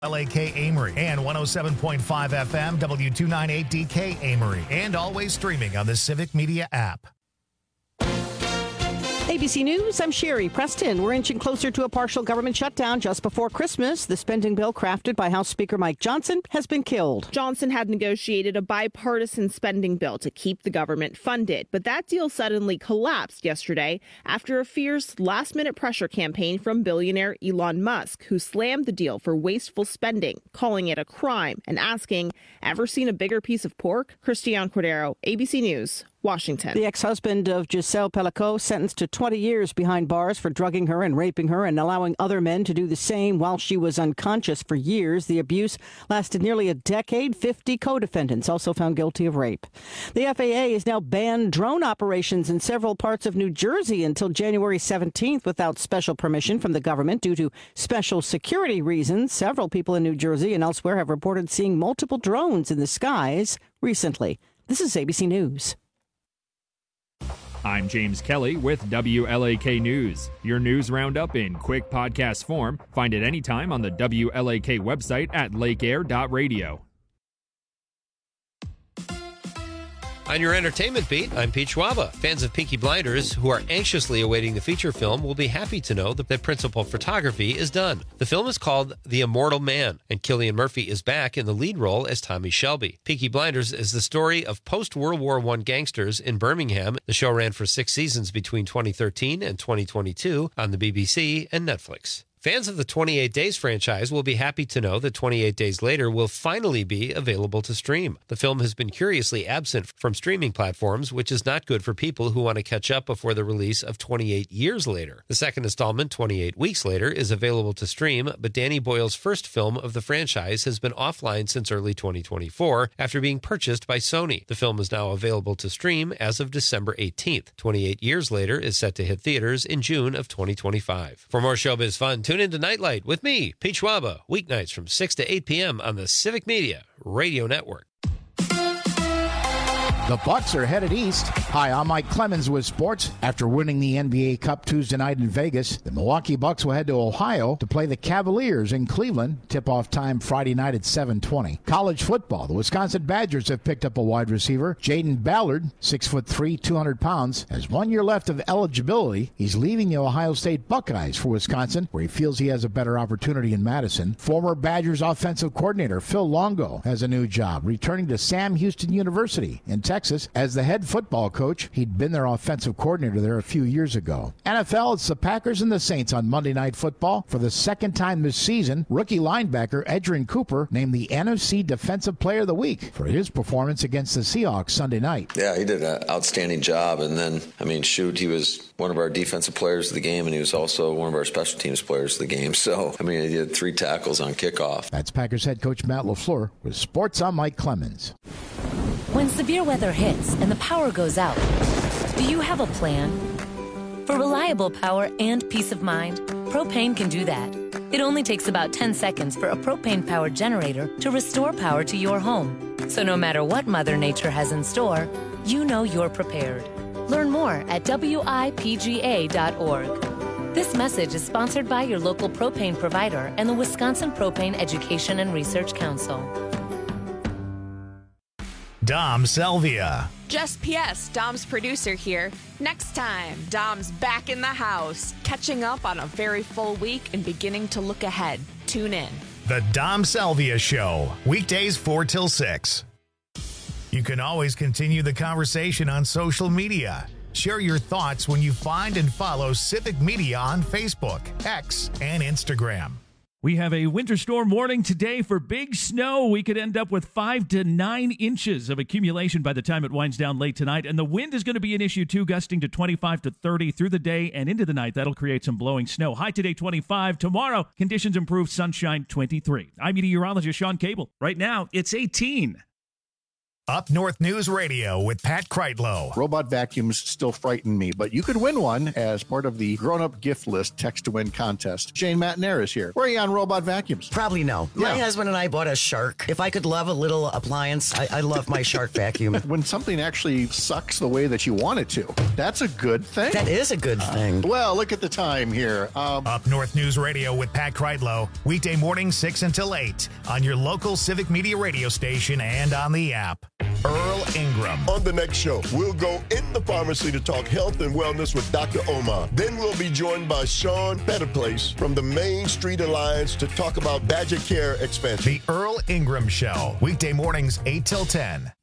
LAK Amory and 107.5 FM W298DK Amory, and always streaming on the Civic Media app. ABC News, I'm Sherry Preston. We're inching closer to a partial government shutdown just before Christmas. The spending bill crafted by House Speaker Mike Johnson has been killed. Johnson had negotiated a bipartisan spending bill to keep the government funded, but that deal suddenly collapsed yesterday after a fierce last-minute pressure campaign from billionaire Elon Musk, who slammed the deal for wasteful spending, calling it a crime, and asking, "Ever seen a bigger piece of pork?" Christiane Cordero, ABC News, Washington. The ex-husband of Giselle Pellicot sentenced to 20 years behind bars for drugging her and raping her and allowing other men to do the same while she was unconscious for years. The abuse lasted nearly a decade. 50 co-defendants also found guilty of rape. The FAA has now banned drone operations in several parts of New Jersey until January 17th without special permission from the government due to special security reasons. Several people in New Jersey and elsewhere have reported seeing multiple drones in the skies recently. This is ABC News. I'm James Kelly with WLAK News. Your news roundup in quick podcast form. Find it anytime on the WLAK website at lakeair.radio. On your entertainment beat, I'm Pete Schwaba. Fans of Peaky Blinders who are anxiously awaiting the feature film will be happy to know that principal photography is done. The film is called The Immortal Man, and Cillian Murphy is back in the lead role as Tommy Shelby. Peaky Blinders is the story of post-World War I gangsters in Birmingham. The show ran for 6 seasons between 2013 and 2022 on the BBC and Netflix. Fans of the 28 Days franchise will be happy to know that 28 Days Later will finally be available to stream. The film has been curiously absent from streaming platforms, which is not good for people who want to catch up before the release of 28 Years Later. The second installment, 28 Weeks Later, is available to stream, but Danny Boyle's first film of the franchise has been offline since early 2024 after being purchased by Sony. The film is now available to stream as of December 18th. 28 Years Later is set to hit theaters in June of 2025. For more showbiz fun, tune into Nightlight with me, Pete Schwaba, weeknights from 6 to 8 p.m. on the Civic Media Radio Network. The Bucks are headed east. Hi, I'm Mike Clemens with sports. After winning the NBA Cup Tuesday night in Vegas, the Milwaukee Bucks will head to Ohio to play the Cavaliers in Cleveland. Tip-off time Friday night at 7:20. College football. The Wisconsin Badgers have picked up a wide receiver. Jaden Ballard, 6'3", 200 pounds, has 1 year left of eligibility. He's leaving the Ohio State Buckeyes for Wisconsin, where he feels he has a better opportunity in Madison. Former Badgers offensive coordinator Phil Longo has a new job, returning to Sam Houston University in Texas as the head football coach. He'd been their offensive coordinator there a few years ago. NFL, it's the Packers and the Saints on Monday Night Football. For the second time this season, rookie linebacker Edgerrin Cooper named the NFC Defensive Player of the Week for his performance against the Seahawks Sunday night. Yeah, he did an outstanding job. And then, he was one of our defensive players of the game, and he was also one of our special teams players of the game. So, he had 3 tackles on kickoff. That's Packers head coach Matt LaFleur with Sports. I'm Mike Clemens. When severe weather hits and the power goes out, do you have a plan? For reliable power and peace of mind, Propane can do that. It only takes about 10 seconds for a propane-powered generator to restore power to your home. So no matter what Mother Nature has in store, you know you're prepared. Learn more at WIPGA.org. This message is sponsored by your local propane provider and the Wisconsin Propane Education and Research Council. Dom Selvia. Just PS, Dom's producer here. Next time, Dom's back in the house, catching up on a very full week and beginning to look ahead. Tune in. The Dom Selvia Show, weekdays 4 till 6. You can always continue the conversation on social media. Share your thoughts when you find and follow Civic Media on Facebook, X, and Instagram. We have a winter storm warning today for big snow. We could end up with 5 to 9 inches of accumulation by the time it winds down late tonight. And the wind is going to be an issue, too, gusting to 25 to 30 through the day and into the night. That'll create some blowing snow. High today, 25. Tomorrow, conditions improve, sunshine, 23. I'm meteorologist Sean Cable. Right now, it's 18. Up North News Radio with Pat Kreitlow. Robot vacuums still frighten me, but you could win one as part of the grown-up gift list text-to-win contest. Shane Matnair is here. Where are you on robot vacuums? Probably no. My husband and I bought a Shark. If I could love a little appliance, I love my Shark vacuum. When something actually sucks the way that you want it to, that's a good thing. That is a good thing. Well, look at the time here. Up North News Radio with Pat Kreitlow. Weekday morning 6 until 8 on your local Civic Media radio station and on the app. Earl Ingram. On the next show, we'll go in the pharmacy to talk health and wellness with Dr. Omar. Then we'll be joined by Sean Petterplace from the Main Street Alliance to talk about Badger Care expansion. The Earl Ingram Show. Weekday mornings 8 till 10.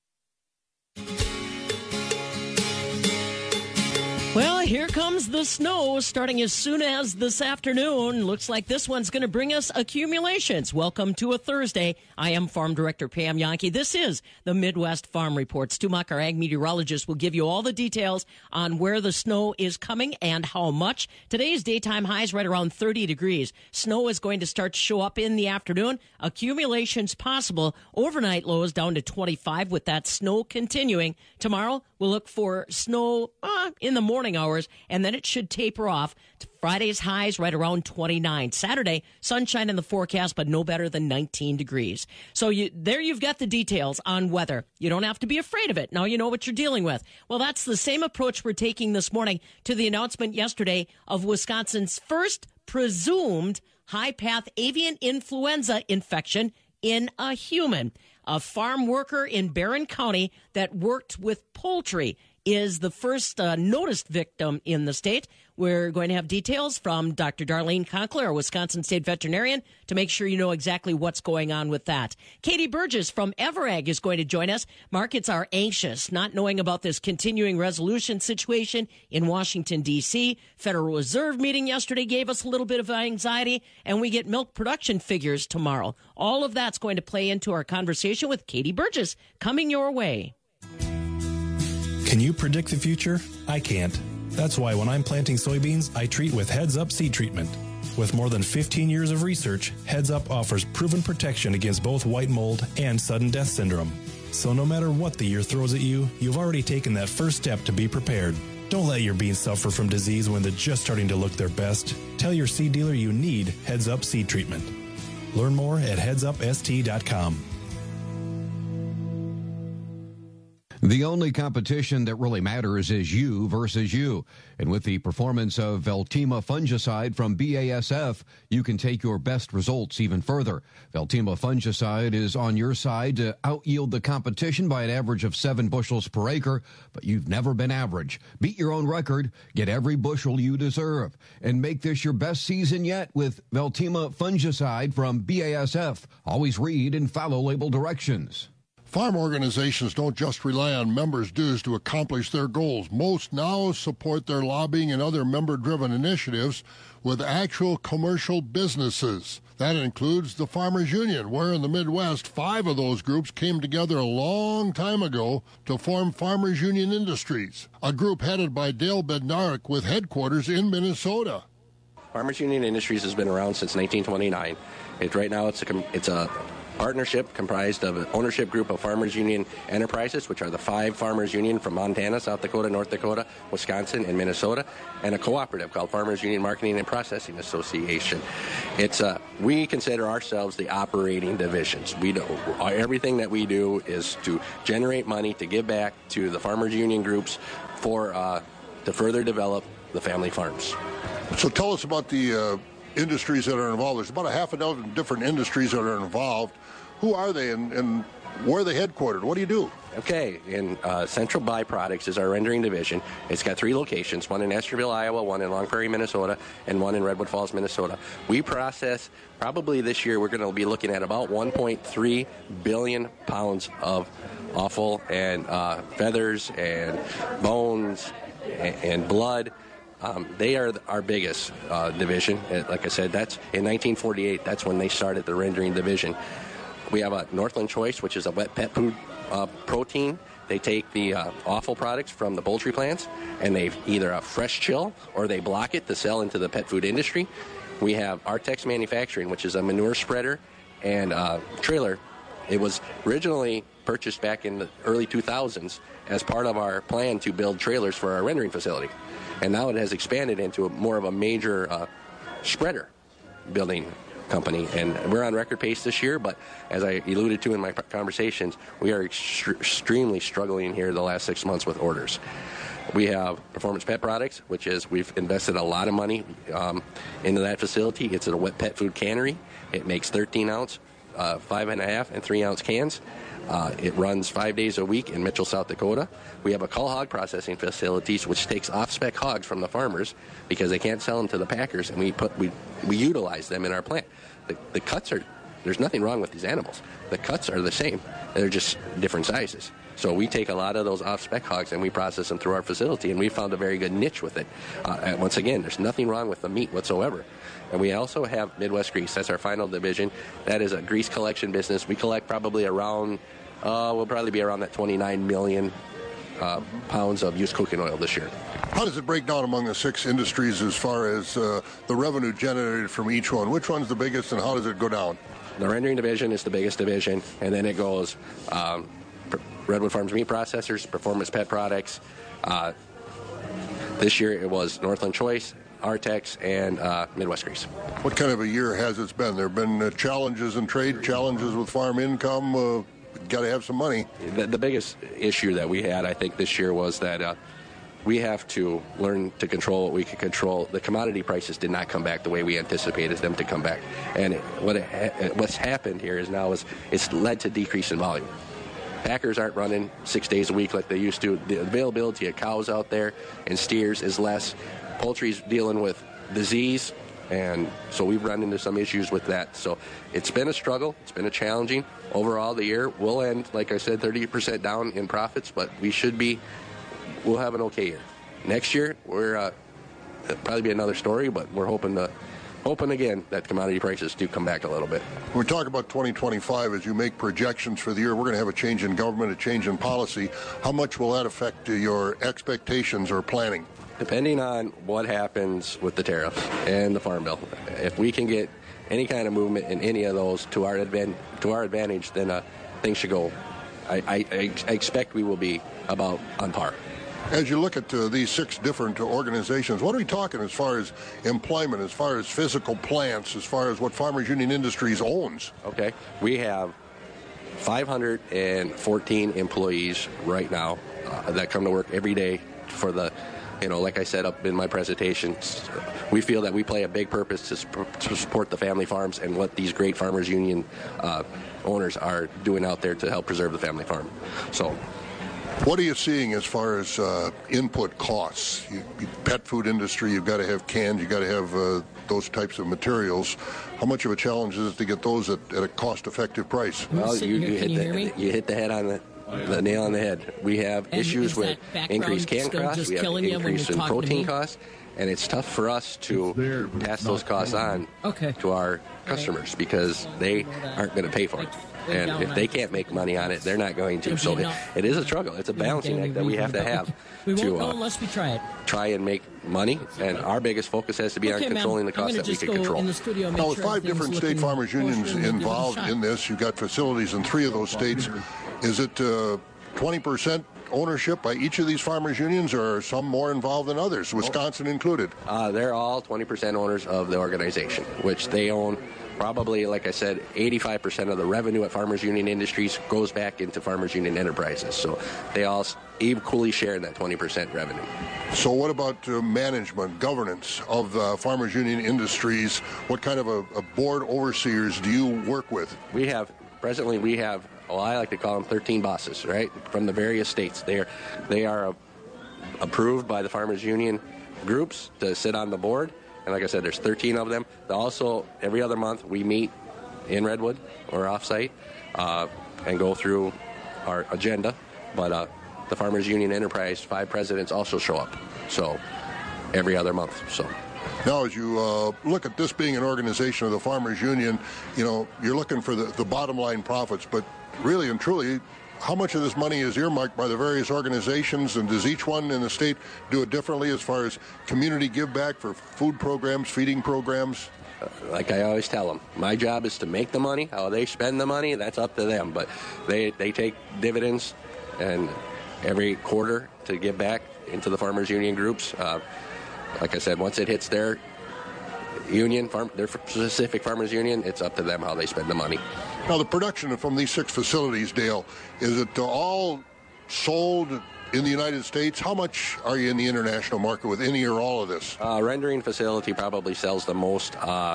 Well, here comes the snow starting as soon as this afternoon. Looks like this one's going to bring us accumulations. Welcome to a Thursday. I am Farm Director Pam Yankee. This is the Midwest Farm Report. Stu Muck, our ag meteorologist, will give you all the details on where the snow is coming and how much. Today's daytime high is right around 30 degrees. Snow is going to start to show up in the afternoon. Accumulations possible. Overnight lows down to 25 with that snow continuing. Tomorrow, we'll look for snow in the morning hours, and then it should taper off. Friday's highs right around 29. Saturday, sunshine in the forecast, but no better than 19 degrees. So you've got the details on weather. You don't have to be afraid of it. Now you know what you're dealing with. Well, that's the same approach we're taking this morning to the announcement yesterday of Wisconsin's first presumed high-path avian influenza infection in a human. A farm worker in Barron County that worked with poultry is the first noticed victim in the state. We're going to have details from Dr. Darlene Conkler, our Wisconsin State veterinarian, to make sure you know exactly what's going on with that. Katie Burgess from Everag is going to join us. Markets are anxious, not knowing about this continuing resolution situation in Washington, D.C. Federal Reserve meeting yesterday gave us a little bit of anxiety, and we get milk production figures tomorrow. All of that's going to play into our conversation with Katie Burgess coming your way. Can you predict the future? I can't. That's why when I'm planting soybeans, I treat with Heads Up seed treatment. With more than 15 years of research, Heads Up offers proven protection against both white mold and sudden death syndrome. So no matter what the year throws at you, you've already taken that first step to be prepared. Don't let your beans suffer from disease when they're just starting to look their best. Tell your seed dealer you need Heads Up seed treatment. Learn more at headsupst.com. The only competition that really matters is you versus you. And with the performance of Veltima fungicide from BASF, you can take your best results even further. Veltima fungicide is on your side to out-yield the competition by an average of 7 bushels per acre, but you've never been average. Beat your own record, get every bushel you deserve, and make this your best season yet with Veltima fungicide from BASF. Always read and follow label directions. Farm organizations don't just rely on members' dues to accomplish their goals. Most now support their lobbying and other member-driven initiatives with actual commercial businesses. That includes the Farmers Union, where in the Midwest, 5 of those groups came together a long time ago to form Farmers Union Industries, a group headed by Dale Bednarik with headquarters in Minnesota. Farmers Union Industries has been around since 1929. Right now it's a partnership comprised of an ownership group of Farmers Union Enterprises, which are the 5 Farmers Union from Montana, South Dakota, North Dakota, Wisconsin, and Minnesota, and a cooperative called Farmers Union Marketing and Processing Association. We consider ourselves the operating divisions. Everything that we do is to generate money to give back to the Farmers Union groups to further develop the family farms. So tell us about the industries that are involved. There's about a half a dozen different industries that are involved. Who are they and where are they headquartered? What do you do? Okay, Central Byproducts is our rendering division. It's got 3 locations, one in Esterville, Iowa, one in Long Prairie, Minnesota, and one in Redwood Falls, Minnesota. We process, probably this year, we're going to be looking at about 1.3 billion pounds of offal and feathers and bones and blood. They are our biggest division. Like I said, that's in 1948. That's when they started the rendering division. We have a Northland Choice, which is a wet pet food protein. They take the offal products from the poultry plants, and they either a fresh chill or they block it to sell into the pet food industry. We have Artex Manufacturing, which is a manure spreader and trailer. It was originally purchased back in the early 2000s as part of our plan to build trailers for our rendering facility. And now it has expanded into more of a major spreader building company. And we're on record pace this year, but as I alluded to in my conversations, we are extremely struggling here the last 6 months with orders. We have Performance Pet Products, which is we've invested a lot of money into that facility. It's a wet pet food cannery. It makes 13-ounce, 5.5, and 3-ounce cans. It runs 5 days a week in Mitchell, South Dakota. We have a cull hog processing facilities, which takes off-spec hogs from the farmers because they can't sell them to the packers, and we utilize them in our plant. The cuts are, there's nothing wrong with these animals. The cuts are the same. They're just different sizes. So we take a lot of those off-spec hogs and we process them through our facility, and we found a very good niche with it. Once again, there's nothing wrong with the meat whatsoever. And we also have Midwest Grease. That's our final division. That is a grease collection business. We collect probably around, we'll probably be around that 29 million pounds of used cooking oil this year. How does it break down among the 6 industries as far as the revenue generated from each one? Which one's the biggest, and how does it go down? The rendering division is the biggest division, and then it goes Redwood Farms Meat Processors, Performance Pet Products. This year it was Northland Choice, Artex, and Midwest Grease. What kind of a year has it been? There have been challenges in trade, challenges with farm income. Got to have some money. The biggest issue that we had, I think, this year was that we have to learn to control what we can control. The commodity prices did not come back the way we anticipated them to come back. And what's happened here is now it's led to decrease in volume. Packers aren't running 6 days a week like they used to. The availability of cows out there and steers is less. Poultry's dealing with disease, and so we've run into some issues with that. So it's been a struggle. It's been a challenging. Overall, the year will end, like I said, 30% down in profits, but we'll have an okay year. Next year, it'll probably be another story, but we're hoping again that commodity prices do come back a little bit. When we talk about 2025, as you make projections for the year, we're going to have a change in government, a change in policy. How much will that affect your expectations or planning? Depending on what happens with the tariffs and the Farm Bill, if we can get any kind of movement in any of those to our advantage, then things should go. I expect we will be about on par. As you look at these 6 different organizations, what are we talking as far as employment, as far as physical plants, as far as what Farmers Union Industries owns? Okay. We have 514 employees right now that come to work every day for the, like I said up in my presentation, we feel that we play a big purpose to support the family farms and what these great Farmers Union owners are doing out there to help preserve the family farm. So, what are you seeing as far as input costs? Pet food industry, you've got to have cans, you've got to have those types of materials. How much of a challenge is it to get those at a cost-effective price? Well, you hit the head on the nail on the head. We have issues with increased can costs, we have increase in protein costs, and it's tough for us to pass those costs on to our customers because they aren't going to pay for it. And if they can't make money on it, they're not going to. So it is a struggle. It's a balancing act that we have to have to unless we try it. Try and make money. And our biggest focus has to be on controlling the costs that we can control. Now, with 5 different state farmers unions involved in this, you've got facilities in 3 of those states. Is it 20% ownership by each of these farmers unions, or are some more involved than others, Wisconsin included? They're all 20% owners of the organization, which they own. Probably, like I said, 85% of the revenue at Farmers Union Industries goes back into Farmers Union Enterprises. So they all equally share in that 20% revenue. So what about management, governance of Farmers Union Industries? What kind of a board overseers do you work with? Presently we have, I like to call them 13 bosses, right, from the various states. They are approved by the Farmers Union groups to sit on the board. And like I said, there's 13 of them. Also, every other month, we meet in Redwood or offsite and go through our agenda. But the Farmers Union Enterprise 5 presidents also show up. So every other month. So now, as you look at this being an organization of the Farmers Union, you're looking for the bottom line profits. But really and truly, how much of this money is earmarked by the various organizations, and does each one in the state do it differently as far as community give back for food programs, feeding programs? like I always tell them, my job is to make the money. How they spend the money, that's up to them. But they take dividends and every quarter to give back into the Farmers Union groups. Like I said, once it hits their union, their specific Farmers Union, it's up to them how they spend the money. Now, the production from these 6 facilities, Dale, is it all sold in the United States? How much are you in the international market with any or all of this? Rendering facility probably sells the most.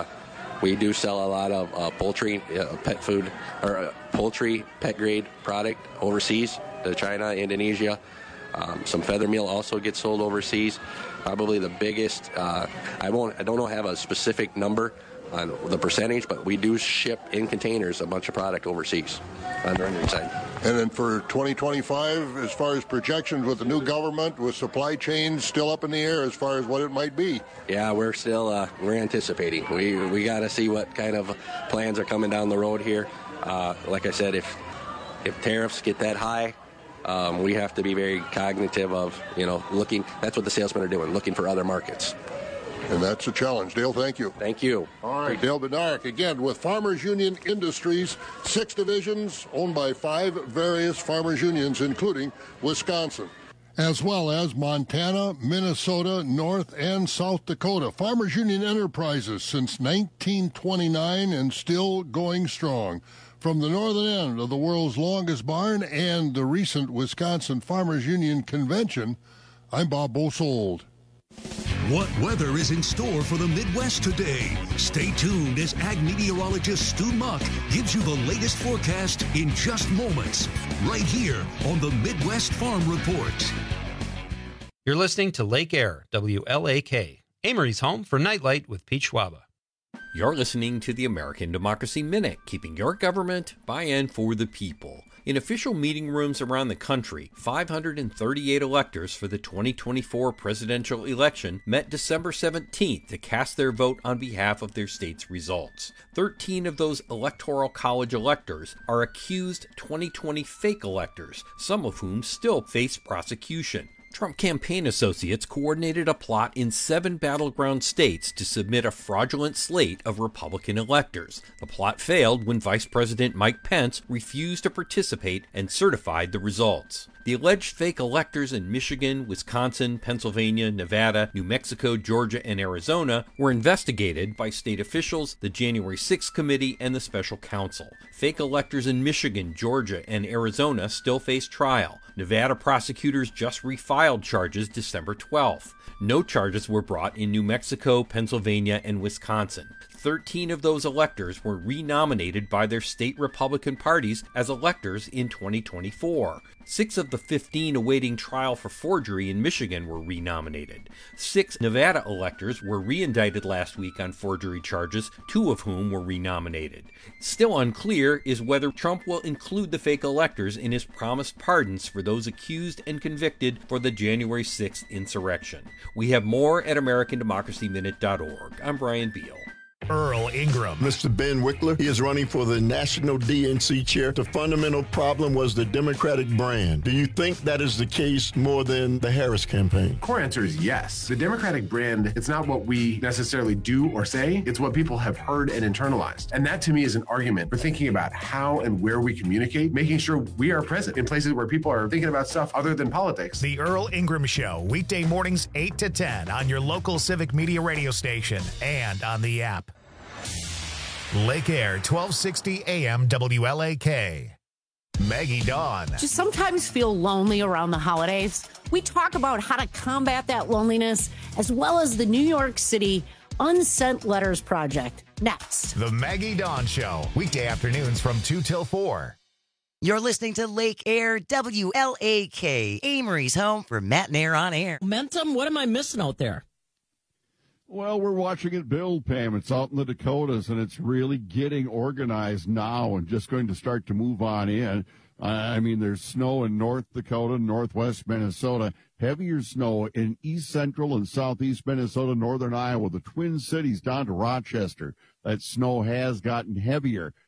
We do sell a lot of poultry, pet food, or poultry pet grade product overseas to China, Indonesia. Some feather meal also gets sold overseas. Probably the biggest. I don't have a specific number on the percentage, but we do ship in containers a bunch of product overseas on the rendering side. And then for 2025, as far as projections with the new government, with supply chains still up in the air as far as what it might be. Yeah, we're still we're anticipating. We got to see what kind of plans are coming down the road here. Like I said, if tariffs get that high, we have to be very cognitive of, looking. That's what the salesmen are doing, looking for other markets. And that's a challenge. Dale, thank you. Thank you. All right, Dale Bednarek, again, with Farmers Union Industries, 6 divisions owned by 5 various farmers unions, including Wisconsin, as well as Montana, Minnesota, North and South Dakota. Farmers Union Enterprises since 1929 and still going strong. From the northern end of the world's longest barn and the recent Wisconsin Farmers Union Convention, I'm Bob Bosold. What weather is in store for the Midwest today? Stay tuned as ag meteorologist Stu Muck gives you the latest forecast in just moments, right here on the Midwest Farm Report. You're listening to Lake Air, WLAK, Amory's home for Nightlight with Pete Schwaba. You're listening to the American Democracy Minute, keeping your government by and for the people. In official meeting rooms around the country, 538 electors for the 2024 presidential election met December 17th to cast their vote on behalf of their state's results. 13 of those Electoral College electors are accused 2020 fake electors, some of whom still face prosecution. Trump campaign associates coordinated a plot in 7 battleground states to submit a fraudulent slate of Republican electors. The plot failed when Vice President Mike Pence refused to participate and certified the results. The alleged fake electors in Michigan, Wisconsin, Pennsylvania, Nevada, New Mexico, Georgia, and Arizona were investigated by state officials, the January 6th committee, and the special counsel. Fake electors in Michigan, Georgia, and Arizona still face trial. Nevada prosecutors just refiled charges December 12th. No charges were brought in New Mexico, Pennsylvania, and Wisconsin. 13 of those electors were renominated by their state Republican parties as electors in 2024. 6 of the 15 awaiting trial for forgery in Michigan were renominated. 6 Nevada electors were reindicted last week on forgery charges, 2 of whom were renominated. Still unclear is whether Trump will include the fake electors in his promised pardons for those accused and convicted for the January 6th insurrection. We have more at AmericanDemocracyMinute.org. I'm Brian Beal. Earl Ingram. Mr. Ben Wickler, he is running for the national DNC chair. The fundamental problem was the Democratic brand. Do you think that is the case more than the Harris campaign? Core answer is yes. The Democratic brand, it's not what we necessarily do or say, it's what people have heard and internalized. And that to me is an argument for thinking about how and where we communicate, making sure we are present in places where people are thinking about stuff other than politics. The Earl Ingram Show, weekday mornings 8 to 10 on your local Civic Media radio station and on the app. Lake Air, 1260 AM WLAK. Maggie Dawn. Just sometimes feel lonely around the holidays. We talk about how to combat that loneliness, as well as the New York City Unsent Letters Project. Next. The Maggie Dawn Show, weekday afternoons from 2 till 4. You're listening to Lake Air, WLAK, Amory's home for Matt and Air on Air. Momentum, what am I missing out there? Well, we're watching it build, Pam. It's out in the Dakotas, and it's really getting organized now and just going to start to move on in. I mean, there's snow in North Dakota, northwest Minnesota, heavier snow in east central and southeast Minnesota, northern Iowa, the Twin Cities down to Rochester. That snow has gotten heavier.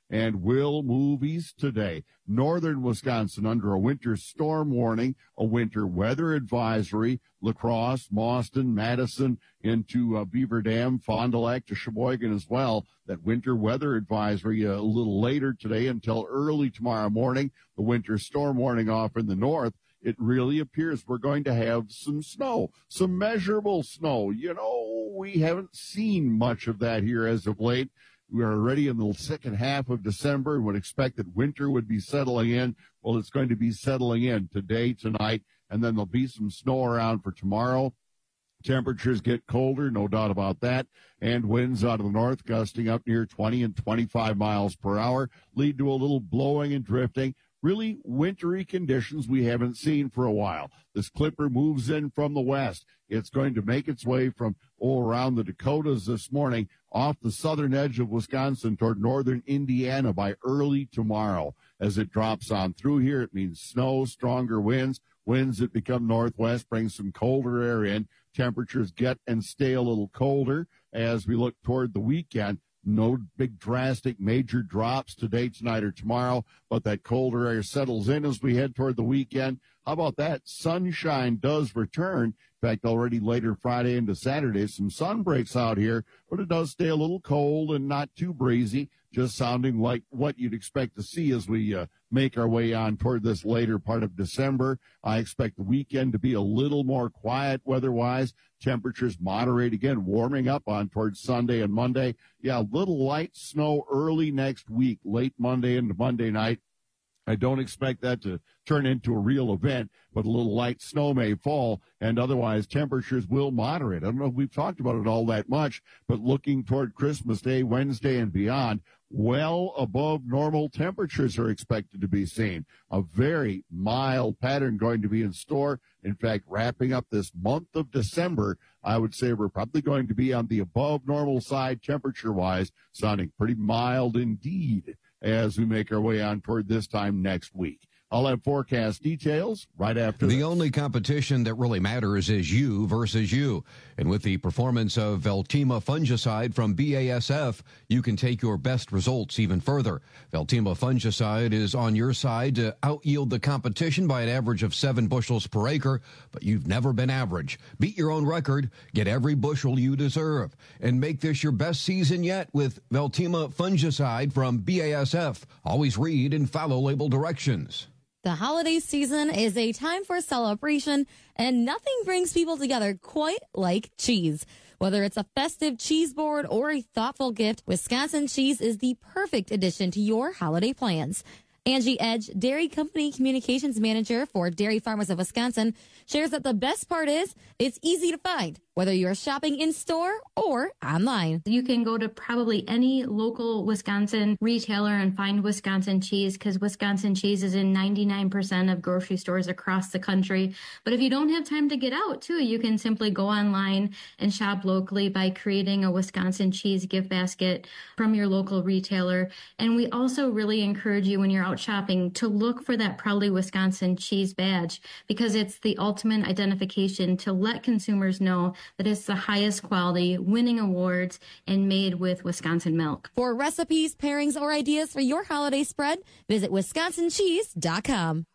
and will move east today. Northern Wisconsin under a winter storm warning, a winter weather advisory. La Crosse, Mauston, Madison into Beaver Dam, Fond du Lac to Sheboygan as well. That winter weather advisory a little later today until early tomorrow morning. The winter storm warning off in the north. It really appears we're going to have some snow, some measurable snow. You know, we haven't seen much of that here as of late. We are already in the second half of December and would expect that winter would be settling in. Well, it's going to be settling in today, tonight, and then there'll be some snow around for tomorrow. Temperatures get colder, no doubt about that, and winds out of the north gusting up near 20 and 25 miles per hour lead to a little blowing and drifting. Really wintry conditions we haven't seen for a while. This clipper moves in from the west. It's going to make its way from around the Dakotas this morning off the southern edge of Wisconsin toward northern Indiana by early tomorrow. As it drops on through here, it means snow, stronger winds. Winds that become northwest bring some colder air in. Temperatures get and stay a little colder as we look toward the weekend. No big drastic major drops today, tonight, or tomorrow, but that colder air settles in as we head toward the weekend. How about that? Sunshine does return. In fact, already later Friday into Saturday, some sun breaks out here, but it does stay a little cold and not too breezy, just sounding like what you'd expect to see as we make our way on toward this later part of December. I expect the weekend to be a little more quiet weather-wise. Temperatures moderate again, warming up on towards Sunday and Monday. Yeah, a little light snow early next week, late Monday into Monday night. I don't expect that to turn into a real event, but a little light snow may fall, and otherwise temperatures will moderate. I don't know if we've talked about it all that much, but looking toward Christmas Day, Wednesday, and beyond, well above normal temperatures are expected to be seen. A very mild pattern going to be in store. In fact, wrapping up this month of December, I would say we're probably going to be on the above normal side temperature-wise, sounding pretty mild indeed as we make our way on toward this time next week. I'll have forecast details right after The only competition that really matters is you versus you. And with the performance of Veltima fungicide from BASF, you can take your best results even further. Veltima fungicide is on your side to out-yield the competition by an average of 7 bushels per acre, but you've never been average. Beat your own record, get every bushel you deserve, and make this your best season yet with Veltima fungicide from BASF. Always read and follow label directions. The holiday season is a time for celebration, and nothing brings people together quite like cheese. Whether it's a festive cheese board or a thoughtful gift, Wisconsin cheese is the perfect addition to your holiday plans. Angie Edge, Dairy Company Communications Manager for Dairy Farmers of Wisconsin, shares that the best part is it's easy to find, whether you're shopping in store or online. You can go to probably any local Wisconsin retailer and find Wisconsin cheese because Wisconsin cheese is in 99% of grocery stores across the country. But if you don't have time to get out, too, you can simply go online and shop locally by creating a Wisconsin cheese gift basket from your local retailer. And we also really encourage you when you're out shopping to look for that Proudly Wisconsin cheese badge because it's the ultimate identification to let consumers know that it's the highest quality, winning awards, and made with Wisconsin milk. For recipes, pairings, or ideas for your holiday spread, visit wisconsincheese.com.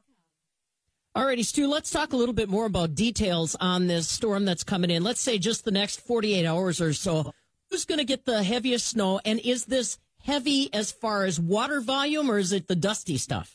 All righty, Stu, let's talk a little bit more about details on this storm that's coming in. Let's say just the next 48 hours or so. Who's going to get the heaviest snow, and is this heavy as far as water volume, or is it the dusty stuff?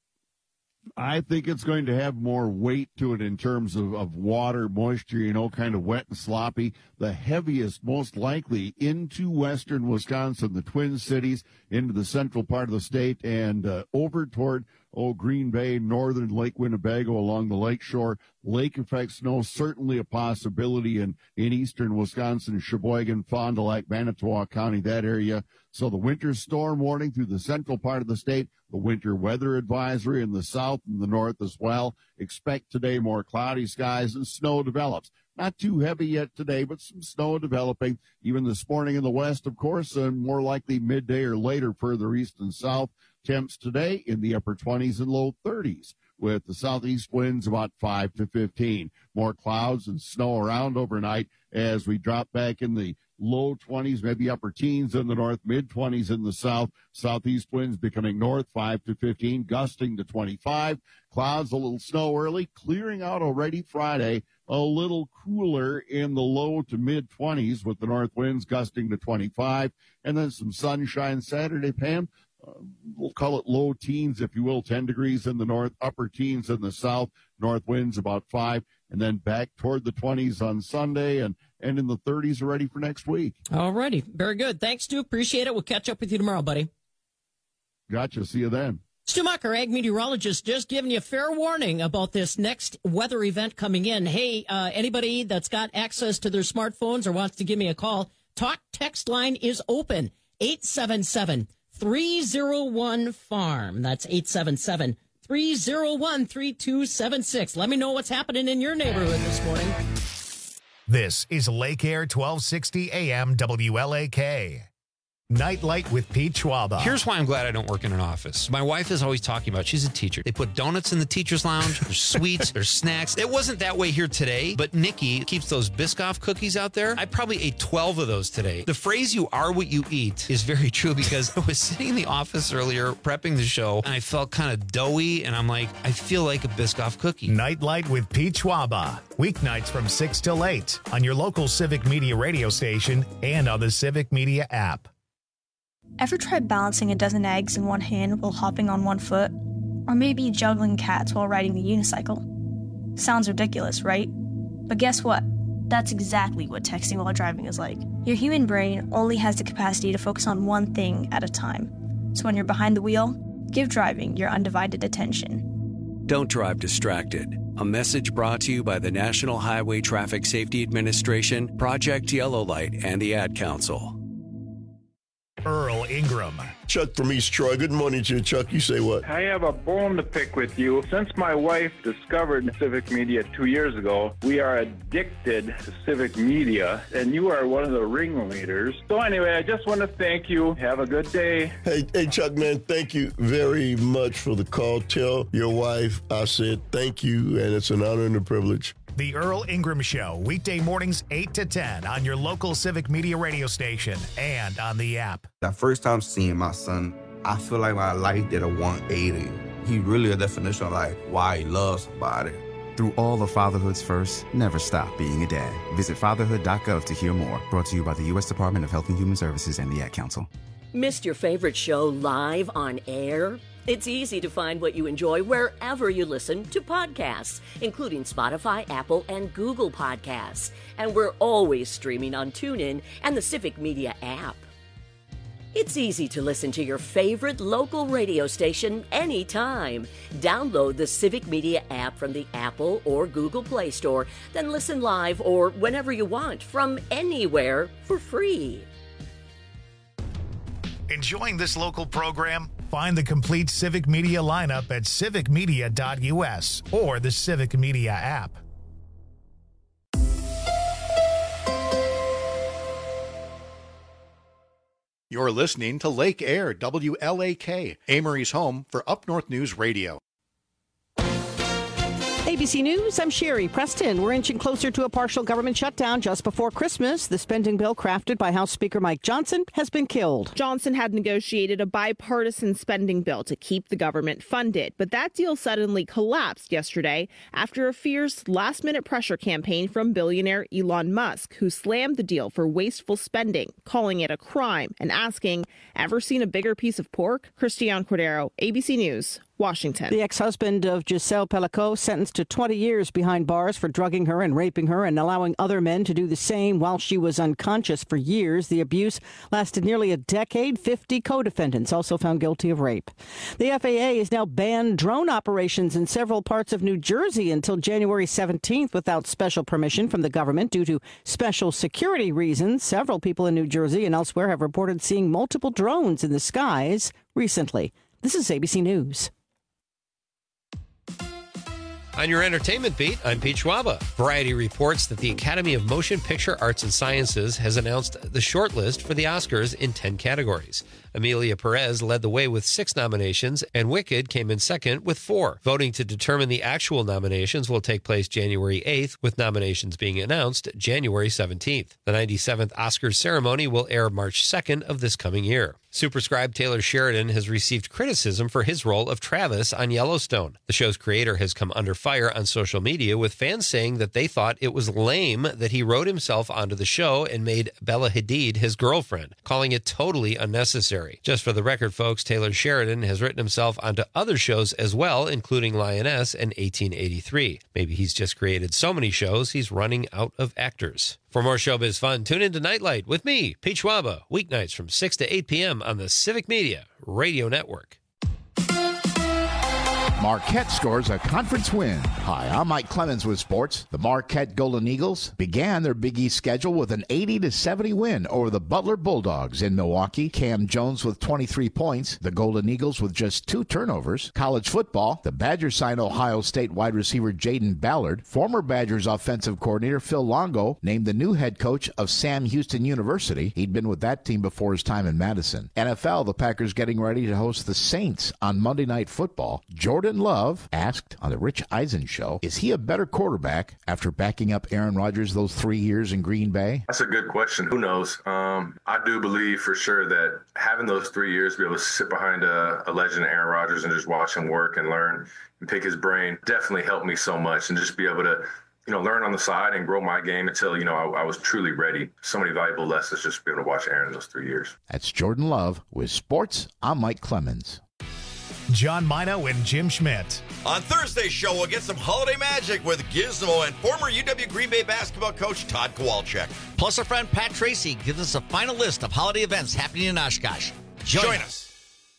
I think it's going to have more weight to it in terms of water, moisture, kind of wet and sloppy. The heaviest, most likely, into western Wisconsin, the Twin Cities, into the central part of the state, and over toward Green Bay, northern Lake Winnebago along the lake shore. Lake effect snow, certainly a possibility in eastern Wisconsin, Sheboygan, Fond du Lac, Manitowoc County, that area. So the winter storm warning through the central part of the state, the winter weather advisory in the south and the north as well. Expect today more cloudy skies and snow develops. Not too heavy yet today, but some snow developing. Even this morning in the west, of course, and more likely midday or later further east and south. Temps today in the upper 20s and low 30s, with the southeast winds about 5 to 15. More clouds and snow around overnight as we drop back in the low 20s, maybe upper teens in the north, mid-20s in the south. Southeast winds becoming north 5 to 15, gusting to 25. Clouds, a little snow early, clearing out already Friday. A little cooler in the low to mid-20s with the north winds gusting to 25. And then some sunshine Saturday, Pam. We'll call it low teens, if you will, 10 degrees in the north, upper teens in the south, north winds about 5, and then back toward the 20s on Sunday and in the 30s already for next week. All righty. Very good. Thanks, Stu. Appreciate it. We'll catch up with you tomorrow, buddy. Gotcha. See you then. Stu Muck, our ag meteorologist, just giving you a fair warning about this next weather event coming in. Hey, anybody that's got access to their smartphones or wants to give me a call, talk text line is open, 877-301-FARM. That's 877-301-3276. Let me know what's happening in your neighborhood this morning. This is Lake Air 1260 AM WLAK. Nightlight with Pete Schwaba. Here's why I'm glad I don't work in an office. My wife is always talking about, she's a teacher. They put donuts in the teacher's lounge. There's sweets, there's snacks. It wasn't that way here today, but Nikki keeps those Biscoff cookies out there. I probably ate 12 of those today. The phrase, you are what you eat, is very true because I was sitting in the office earlier prepping the show and I felt kind of doughy and I'm like, I feel like a Biscoff cookie. Nightlight with Pete Schwaba. Weeknights from 6 till 8 on your local Civic Media radio station and on the Civic Media app. Ever tried balancing a dozen eggs in one hand while hopping on one foot? Or maybe juggling cats while riding the unicycle? Sounds ridiculous, right? But guess what? That's exactly what texting while driving is like. Your human brain only has the capacity to focus on one thing at a time. So when you're behind the wheel, give driving your undivided attention. Don't drive distracted. A message brought to you by the National Highway Traffic Safety Administration, Project Yellow Light, and the Ad Council. Earl Ingram. Chuck from East Troy. Good morning to you, Chuck. You say what? I have a bone to pick with you. Since my wife discovered Civic Media 2 years ago, we are addicted to Civic Media, and you are one of the ringleaders. So anyway, I just want to thank you. Have a good day. Hey, Chuck, man, thank you very much for the call. Tell your wife I said thank you, and it's an honor and a privilege. The Earl Ingram Show, weekday mornings 8 to 10 on your local Civic Media radio station and on the app. The first time seeing my son, I feel like my life did a 180. He really a definition of like why he loves somebody. Through all of fatherhood's first, never stop being a dad. Visit fatherhood.gov to hear more. Brought to you by the U.S. Department of Health and Human Services and the Ad Council. Missed your favorite show live on air? It's easy to find what you enjoy wherever you listen to podcasts, including Spotify, Apple, and Google Podcasts. And we're always streaming on TuneIn and the Civic Media app. It's easy to listen to your favorite local radio station anytime. Download the Civic Media app from the Apple or Google Play Store, then listen live or whenever you want from anywhere for free. Enjoying this local program? Find the complete Civic Media lineup at civicmedia.us or the Civic Media app. You're listening to Lake Air, WLAK, Amory's home for Up North News Radio. ABC News, I'm Sherry Preston. We're inching closer to a partial government shutdown just before Christmas. The spending bill crafted by House Speaker Mike Johnson has been killed. Johnson had negotiated a bipartisan spending bill to keep the government funded, but that deal suddenly collapsed yesterday after a fierce last-minute pressure campaign from billionaire Elon Musk, who slammed the deal for wasteful spending, calling it a crime, and asking, ever seen a bigger piece of pork? Christiane Cordero, ABC News, Washington. The ex-husband of Giselle Pellicot sentenced to 20 years behind bars for drugging her and raping her and allowing other men to do the same while she was unconscious for years. The abuse lasted nearly a decade. 50 co-defendants also found guilty of rape. The FAA has now banned drone operations in several parts of New Jersey until January 17th without special permission from the government due to special security reasons. Several people in New Jersey and elsewhere have reported seeing multiple drones in the skies recently. This is ABC News. On your entertainment beat, I'm Pete Schwaba. Variety reports that the Academy of Motion Picture Arts and Sciences has announced the shortlist for the Oscars in 10 categories. Amelia Perez led the way with 6 nominations, and Wicked came in second with 4. Voting to determine the actual nominations will take place January 8th, with nominations being announced January 17th. The 97th Oscars ceremony will air March 2nd of this coming year. Superscribe Taylor Sheridan has received criticism for his role of Travis on Yellowstone. The show's creator has come under fire on social media, with fans saying that they thought it was lame that he wrote himself onto the show and made Bella Hadid his girlfriend, calling it totally unnecessary. Just for the record, folks, Taylor Sheridan has written himself onto other shows as well, including Lioness and 1883. Maybe he's just created so many shows he's running out of actors. For more showbiz fun, tune into Nightlight with me, Pete Schwaba, weeknights from 6 to 8 p.m. on the Civic Media Radio Network. Marquette scores a conference win. Hi, I'm Mike Clemens with sports. The Marquette Golden Eagles began their Big East schedule with an 80-70 win over the Butler Bulldogs in Milwaukee. Cam Jones with 23 points. The Golden Eagles with just 2 turnovers. College football, the Badgers signed Ohio State wide receiver Jaden Ballard. Former Badgers offensive coordinator Phil Longo named the new head coach of Sam Houston University. He'd been with that team before his time in Madison. NFL, the Packers getting ready to host the Saints on Monday Night Football. Jordan Love asked on the Rich Eisen show, is he a better quarterback after backing up Aaron Rodgers those 3 years in Green Bay? That's a good question. Who knows? I do believe for sure that having those 3 years, be able to sit behind a legend, Aaron Rodgers, and just watch him work and learn and pick his brain definitely helped me so much. And just be able to, learn on the side and grow my game until, I was truly ready. So many valuable lessons just to be able to watch Aaron in those 3 years. That's Jordan Love with sports. I'm Mike Clemens. John Mino and Jim Schmidt. On Thursday's show, we'll get some holiday magic with Gizmo and former UW Green Bay basketball coach Todd Kowalczyk. Plus, our friend Pat Tracy gives us a final list of holiday events happening in Oshkosh. Join us.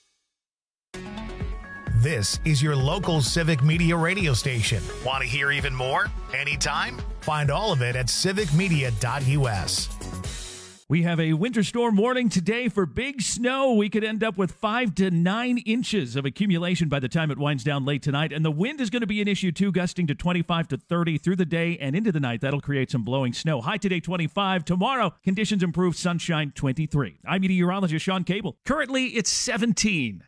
This is your local Civic Media radio station. Want to hear even more? Anytime? Find all of it at civicmedia.us. We have a winter storm warning today for big snow. We could end up with 5 to 9 inches of accumulation by the time it winds down late tonight. And the wind is going to be an issue too, gusting to 25 to 30 through the day and into the night. That'll create some blowing snow. High today, 25. Tomorrow, conditions improve, sunshine, 23. I'm meteorologist Sean Cable. Currently, it's 17.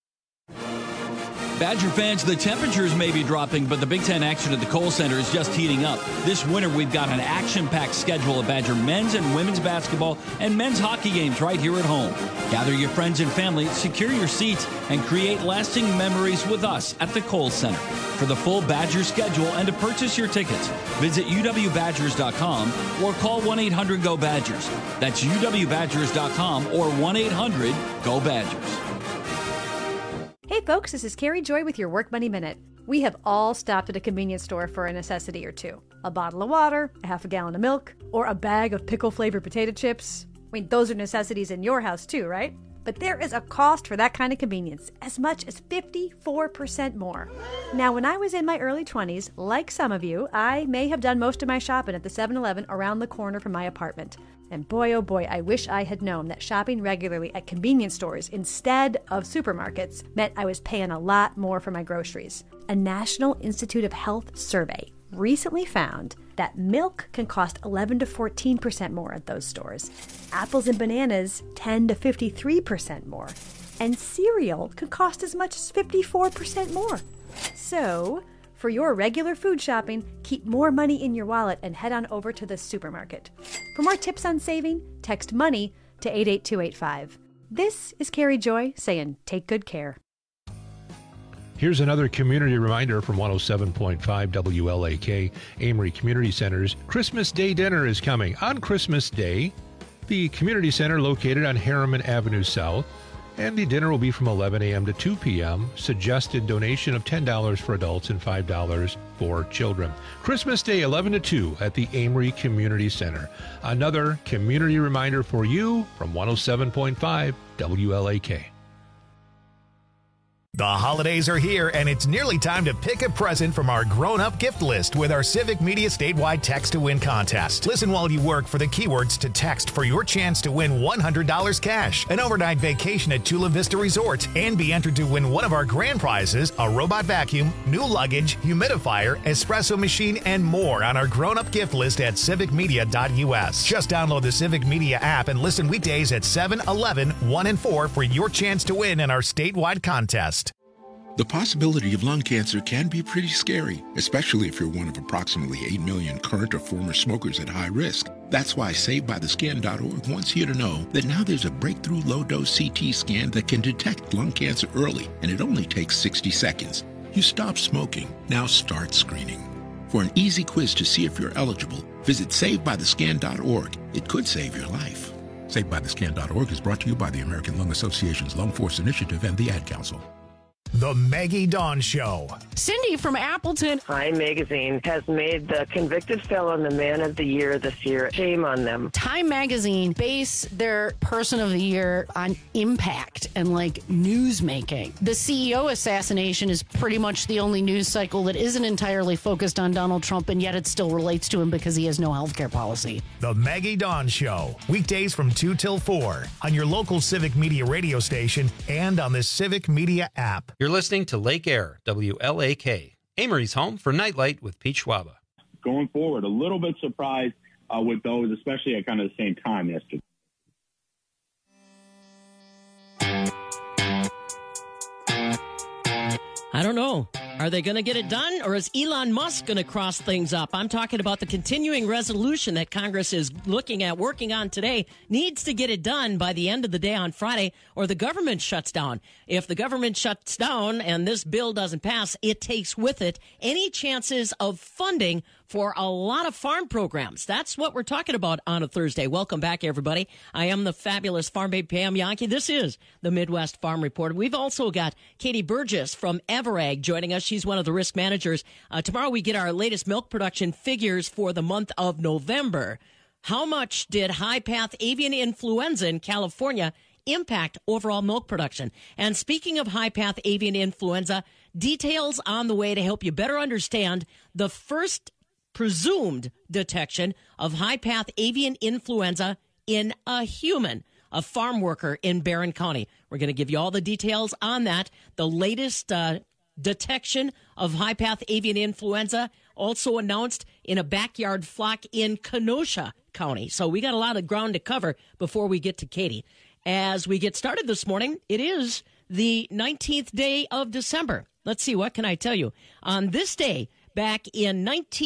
Badger fans, the temperatures may be dropping, but the Big Ten action at the Kohl Center is just heating up. This winter, we've got an action-packed schedule of Badger men's and women's basketball and men's hockey games right here at home. Gather your friends and family, secure your seats, and create lasting memories with us at the Kohl Center. For the full Badger schedule and to purchase your tickets, visit uwbadgers.com or call 1-800-GO-BADGERS. That's uwbadgers.com or 1-800-GO-BADGERS. Hey folks, this is Carrie Joy with your Work Money Minute. We have all stopped at a convenience store for a necessity or two. A bottle of water, a half a gallon of milk, or a bag of pickle-flavored potato chips. I mean, those are necessities in your house too, right? But there is a cost for that kind of convenience, as much as 54% more. Now, when I was in my early 20s, like some of you, I may have done most of my shopping at the 7-Eleven around the corner from my apartment. And boy, oh boy, I wish I had known that shopping regularly at convenience stores instead of supermarkets meant I was paying a lot more for my groceries. A National Institute of Health survey recently found that milk can cost 11 to 14% more at those stores. Apples and bananas 10 to 53% more. And cereal can cost as much as 54% more. So, for your regular food shopping, keep more money in your wallet and head on over to the supermarket. For more tips on saving, text MONEY to 88285. This is Carrie Joy saying take good care. Here's another community reminder from 107.5 WLAK, Amory Community Center's Christmas Day dinner is coming. On Christmas Day, the community center located on Harriman Avenue South, and the dinner will be from 11 a.m. to 2 p.m. Suggested donation of $10 for adults and $5 for children. Christmas Day, 11 to 2 at the Amory Community Center. Another community reminder for you from 107.5 WLAK. The holidays are here, and it's nearly time to pick a present from our grown-up gift list with our Civic Media statewide Text to Win contest. Listen while you work for the keywords to text for your chance to win $100 cash, an overnight vacation at Chula Vista Resort, and be entered to win one of our grand prizes, a robot vacuum, new luggage, humidifier, espresso machine, and more on our grown-up gift list at civicmedia.us. Just download the Civic Media app and listen weekdays at 7, 11, 1, and 4 for your chance to win in our statewide contest. The possibility of lung cancer can be pretty scary, especially if you're one of approximately 8 million current or former smokers at high risk. That's why SaveByTheScan.org wants you to know that now there's a breakthrough low-dose CT scan that can detect lung cancer early, and it only takes 60 seconds. You stop smoking, now start screening. For an easy quiz to see if you're eligible, visit SaveByTheScan.org. It could save your life. SaveByTheScan.org is brought to you by the American Lung Association's Lung Force Initiative and the Ad Council. The Maggie Dawn Show. Cindy from Appleton. Time Magazine has made the convicted felon the man of the year this year. Shame on them. Time Magazine base their person of the year on impact and like news making. The CEO assassination is pretty much the only news cycle that isn't entirely focused on Donald Trump, and yet it still relates to him because he has no health care policy. The Maggie Dawn Show. Weekdays from 2 till 4 on your local Civic Media radio station and on the Civic Media app. You're listening to Lake Air, WLAK, Amory's home for Nightlight with Pete Schwaba. Going forward, a little bit surprised with those, especially at kind of the same time yesterday. I don't know. Are they going to get it done, or is Elon Musk going to cross things up? I'm talking about the continuing resolution that Congress is looking at, working on today, needs to get it done by the end of the day on Friday, or the government shuts down. If the government shuts down and this bill doesn't pass, it takes with it any chances of funding for a lot of farm programs. That's what we're talking about on a Thursday. Welcome back, everybody. I am the fabulous farm babe Pam Yankee. This is the Midwest Farm Report. We've also got Katie Burgess from Everag joining us. She's one of the risk managers. Tomorrow we get our latest milk production figures for the month of November. How much did high-path avian influenza in California impact overall milk production? And speaking of high-path avian influenza, details on the way to help you better understand the first presumed detection of high-path avian influenza in a human, a farm worker in Barron County. We're going to give you all the details on that. The latest detection of high-path avian influenza also announced in a backyard flock in Kenosha County. So we got a lot of ground to cover before we get to Katie. As we get started this morning, it is the 19th day of December. Let's see, what can I tell you? On this day, back in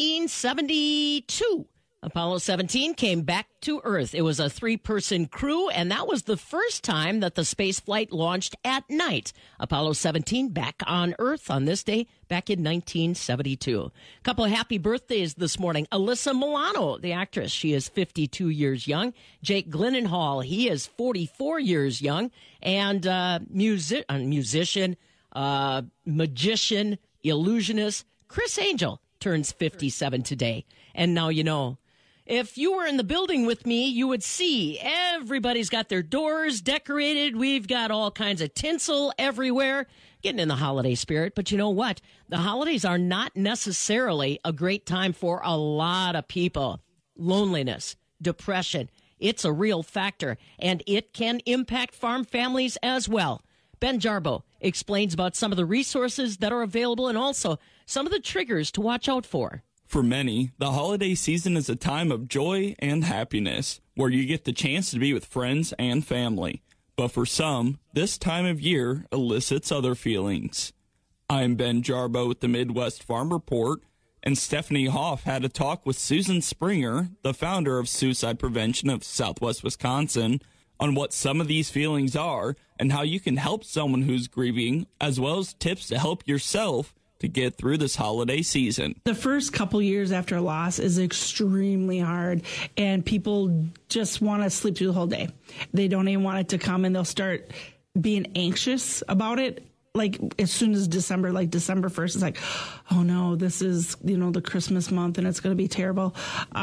1972, Apollo 17 came back to Earth. It was a 3-person crew, and that was the first time that the space flight launched at night. Apollo 17 back on Earth on this day back in 1972. A couple of happy birthdays this morning. Alyssa Milano, the actress, she is 52 years young. Jake Gyllenhaal, he is 44 years young. And musician, magician, illusionist, Chris Angel turns 57 today. And now you know. If you were in the building with me, you would see everybody's got their doors decorated. We've got all kinds of tinsel everywhere, getting in the holiday spirit. But you know what? The holidays are not necessarily a great time for a lot of people. Loneliness, depression, it's a real factor, and it can impact farm families as well. Ben Jarbo explains about some of the resources that are available and also some of the triggers to watch out for. For many, the holiday season is a time of joy and happiness, where you get the chance to be with friends and family. But for some, this time of year elicits other feelings. I'm Ben Jarbo with the Midwest Farm Report, and Stephanie Hoff had a talk with Susan Springer, the founder of Suicide Prevention of Southwest Wisconsin, on what some of these feelings are and how you can help someone who's grieving, as well as tips to help yourself to get through this holiday season. The first couple years after a loss is extremely hard, and people just want to sleep through the whole day. They don't even want it to come, and they'll start being anxious about it. Like as soon as December 1st, it's like, oh no, this is, the Christmas month and it's going to be terrible.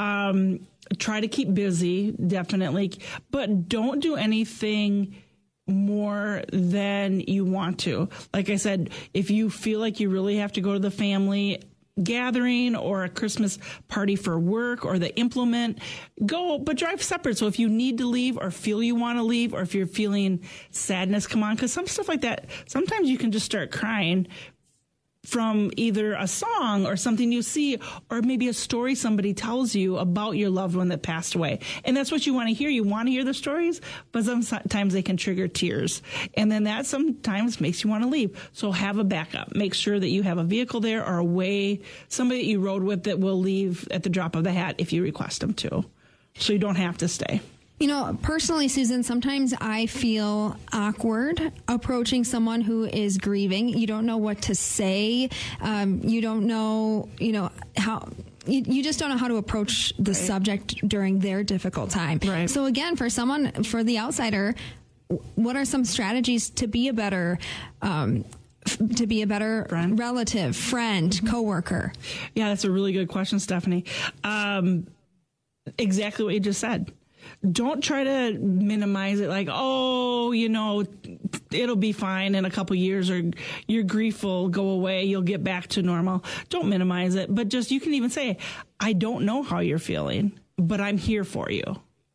Try to keep busy, definitely, but don't do anything more than you want to. Like I said, if you feel like you really have to go to the family gathering or a Christmas party for work or the implement, go, but drive separate. So if you need to leave or feel you want to leave, or if you're feeling sadness come on, because some stuff like that, sometimes you can just start crying from either a song or something you see, or maybe a story somebody tells you about your loved one that passed away. And that's what you want to hear. You want to hear the stories, but sometimes they can trigger tears. And then that sometimes makes you want to leave. So have a backup. Make sure that you have a vehicle there or a way, somebody that you rode with that will leave at the drop of the hat if you request them to. So you don't have to stay. You know, personally, Susan, sometimes I feel awkward approaching someone who is grieving. You don't know what to say. You don't know, how... You just don't know how to approach the subject during their difficult time. Right. So again, for the outsider, what are some strategies to be a better relative, friend, coworker? Yeah, that's a really good question, Stephanie. Exactly what you just said. Don't try to minimize it like, it'll be fine in a couple years, or your grief will go away. You'll get back to normal. Don't minimize it. But you can even say, I don't know how you're feeling, but I'm here for you.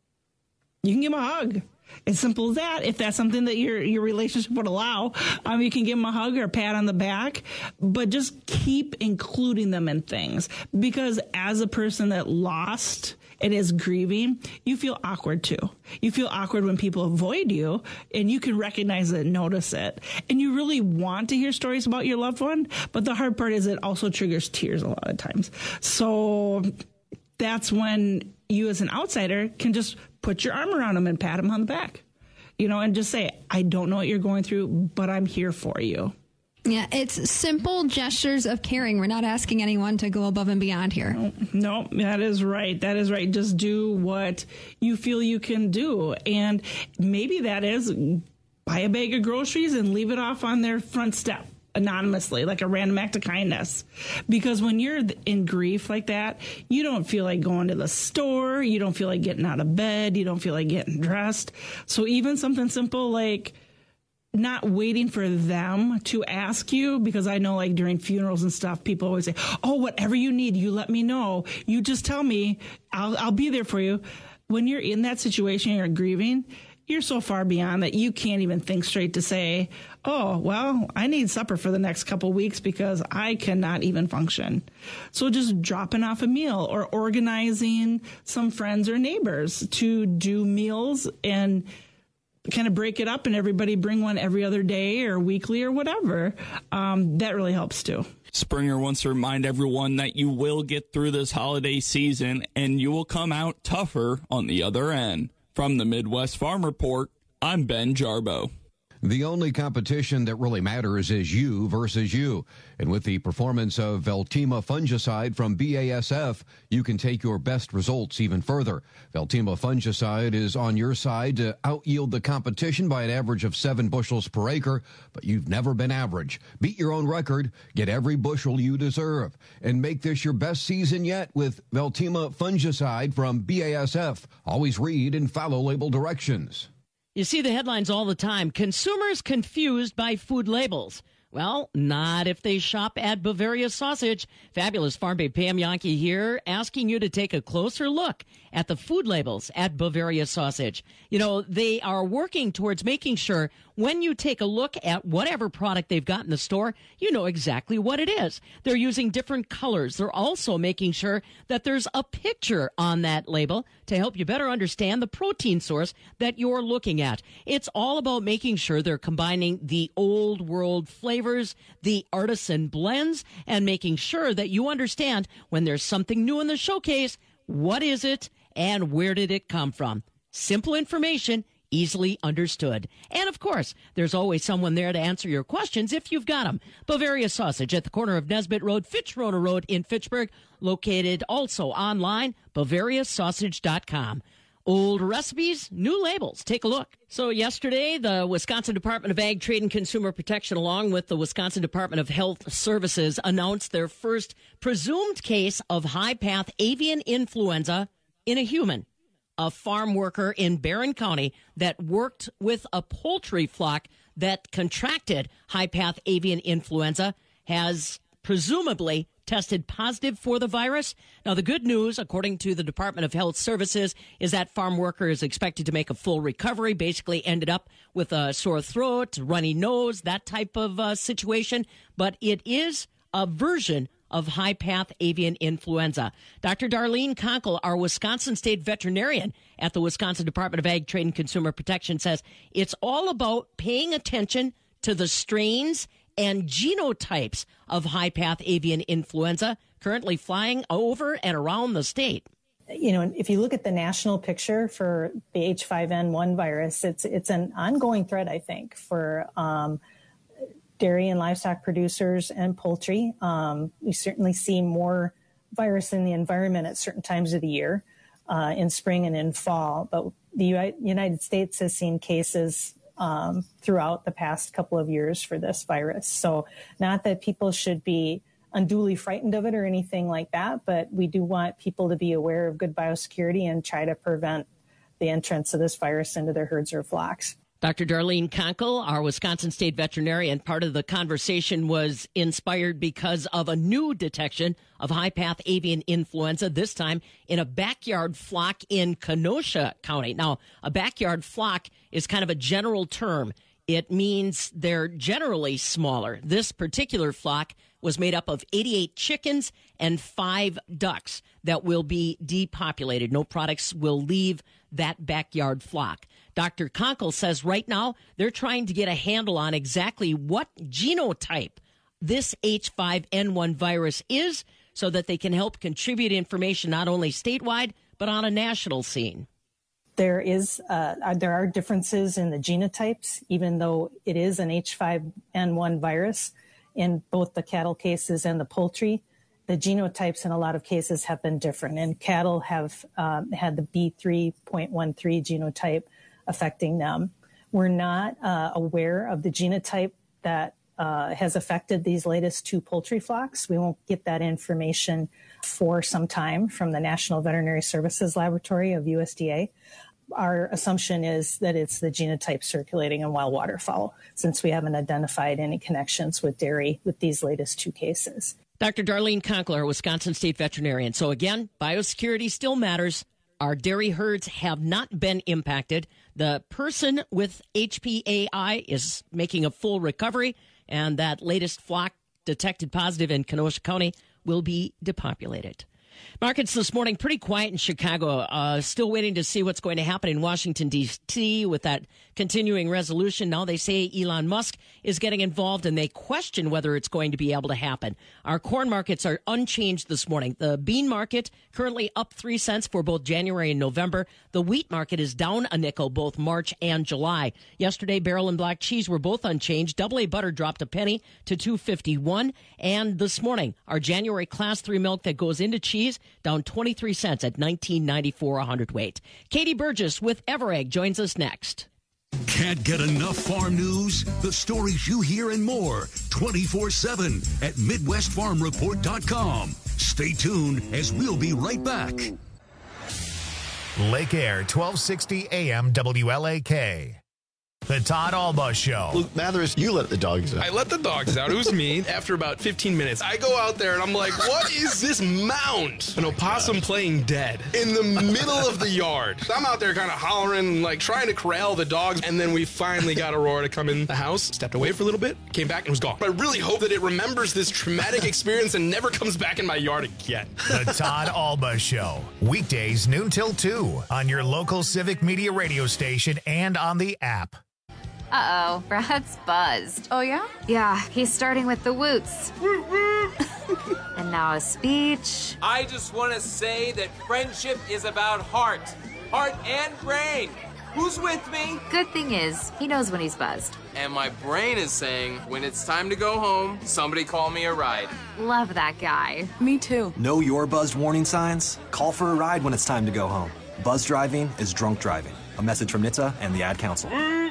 You can give them a hug. As simple as that. If that's something that your relationship would allow, you can give them a hug or a pat on the back, but just keep including them in things, because as a person that lost and is grieving, you feel awkward too. You feel awkward when people avoid you, and you can recognize it and notice it. And you really want to hear stories about your loved one, but the hard part is it also triggers tears a lot of times. So that's when you as an outsider can just put your arm around them and pat them on the back, and just say, I don't know what you're going through, but I'm here for you. Yeah, it's simple gestures of caring. We're not asking anyone to go above and beyond here. No, that is right. That is right. Just do what you feel you can do. And maybe that is buy a bag of groceries and leave it off on their front step anonymously, like a random act of kindness. Because when you're in grief like that, you don't feel like going to the store. You don't feel like getting out of bed. You don't feel like getting dressed. So even something simple like not waiting for them to ask you, because I know like during funerals and stuff, people always say, oh, whatever you need, you let me know. You just tell me, I'll be there for you. When you're in that situation, you're grieving, you're so far beyond that you can't even think straight to say, oh, well, I need supper for the next couple weeks because I cannot even function. So just dropping off a meal or organizing some friends or neighbors to do meals and kind of break it up and everybody bring one every other day or weekly or whatever. That really helps too. Springer wants to remind everyone that you will get through this holiday season and you will come out tougher on the other end. From the Midwest Farm Report, I'm Ben Jarbo. The only competition that really matters is you versus you. And with the performance of Veltima fungicide from BASF, you can take your best results even further. Veltima fungicide is on your side to out-yield the competition by an average of 7 bushels per acre, but you've never been average. Beat your own record, get every bushel you deserve, and make this your best season yet with Veltima fungicide from BASF. Always read and follow label directions. You see the headlines all the time. Consumers confused by food labels. Well, not if they shop at Bavaria Sausage. Fabulous Farm Babe Pam Yankee here, asking you to take a closer look at the food labels at Bavaria Sausage. You know, they are working towards making sure when you take a look at whatever product they've got in the store, you know exactly what it is. They're using different colors. They're also making sure that there's a picture on that label to help you better understand the protein source that you're looking at. It's all about making sure they're combining the old world flavors, the artisan blends, and making sure that you understand when there's something new in the showcase, what is it and where did it come from? Simple information, easily understood. And of course, there's always someone there to answer your questions if you've got them. Bavaria Sausage at the corner of Nesbitt Road, Fitzroy Road in Fitchburg, located also online, BavariaSausage.com. Old recipes, new labels. Take a look. So yesterday, the Wisconsin Department of Ag, Trade, and Consumer Protection, along with the Wisconsin Department of Health Services, announced their first presumed case of high-path avian influenza in a human. a farm worker in Barron County that worked with a poultry flock that contracted high-path avian influenza has presumably tested positive for the virus. Now, the good news, according to the Department of Health Services, is that farm worker is expected to make a full recovery, basically ended up with a sore throat, runny nose, that type of situation. But it is a version of high-path avian influenza. Dr. Darlene Konkel, our Wisconsin state veterinarian at the Wisconsin Department of Ag, Trade, and Consumer Protection, says it's all about paying attention to the strains and genotypes of high-path avian influenza currently flying over and around the state. You know, if you look at the national picture for the H5N1 virus, it's an ongoing threat, I think, for dairy and livestock producers and poultry. We certainly see more virus in the environment at certain times of the year, in spring and in fall. But the United States has seen cases throughout the past couple of years for this virus. So not that people should be unduly frightened of it or anything like that, but we do want people to be aware of good biosecurity and try to prevent the entrance of this virus into their herds or flocks. Dr. Darlene Konkel, our Wisconsin state veterinarian, part of the conversation was inspired because of a new detection of high-path avian influenza, this time in a backyard flock in Kenosha County. Now, a backyard flock is kind of a general term. It means they're generally smaller. This particular flock was made up of 88 chickens and 5 ducks that will be depopulated. No products will leave that backyard flock. Dr. Konkel says right now they're trying to get a handle on exactly what genotype this H5N1 virus is so that they can help contribute information not only statewide but on a national scene. There are differences in the genotypes, even though it is an H5N1 virus in both the cattle cases and the poultry. The genotypes in a lot of cases have been different, and cattle have had the B3.13 genotype affecting them. We're not aware of the genotype that has affected these latest 2 poultry flocks. We won't get that information for some time from the National Veterinary Services Laboratory of USDA. Our assumption is that it's the genotype circulating in wild waterfowl, since we haven't identified any connections with dairy with these latest 2 cases. Dr. Darlene Konkel, our Wisconsin state veterinarian. So again, biosecurity still matters. Our dairy herds have not been impacted. The person with HPAI is making a full recovery, and that latest flock detected positive in Kenosha County will be depopulated. Markets this morning pretty quiet in Chicago. Still waiting to see what's going to happen in Washington, D.C. with that continuing resolution. Now they say Elon Musk is getting involved, and they question whether it's going to be able to happen. Our corn markets are unchanged this morning. The bean market currently up 3 cents for both January and November. The wheat market is down a nickel both March and July. Yesterday, barrel and black cheese were both unchanged. Double A butter dropped a penny to $2.51. And this morning, our January Class 3 milk that goes into cheese down 23 cents at $19.94 a hundredweight. Katie Burgess with Everegg joins us next. Can't get enough farm news? The stories you hear and more 24/7 at MidwestFarmReport.com. Stay tuned as we'll be right back. Lake Air, 1260 AM WLAK. The Todd Alba Show. Luke Mathers, you let the dogs out. I let the dogs out. It was me. After about 15 minutes, I go out there and I'm like, what is this mound? An opossum playing dead in the middle of the yard. So I'm out there kind of hollering, like trying to corral the dogs. And then we finally got Aurora to come in the house, stepped away for a little bit, came back and was gone. But I really hope that it remembers this traumatic experience and never comes back in my yard again. The Todd Alba Show. Weekdays noon till 2 on your local Civic Media radio station and on the app. Uh-oh, Brad's buzzed. Oh, yeah? Yeah, he's starting with the woots. And now a speech. I just want to say that friendship is about heart and brain. Who's with me? Good thing is, he knows when he's buzzed. And my brain is saying, when it's time to go home, somebody call me a ride. Love that guy. Me too. Know your buzzed warning signs? Call for a ride when it's time to go home. Buzz driving is drunk driving. A message from NHTSA and the Ad Council.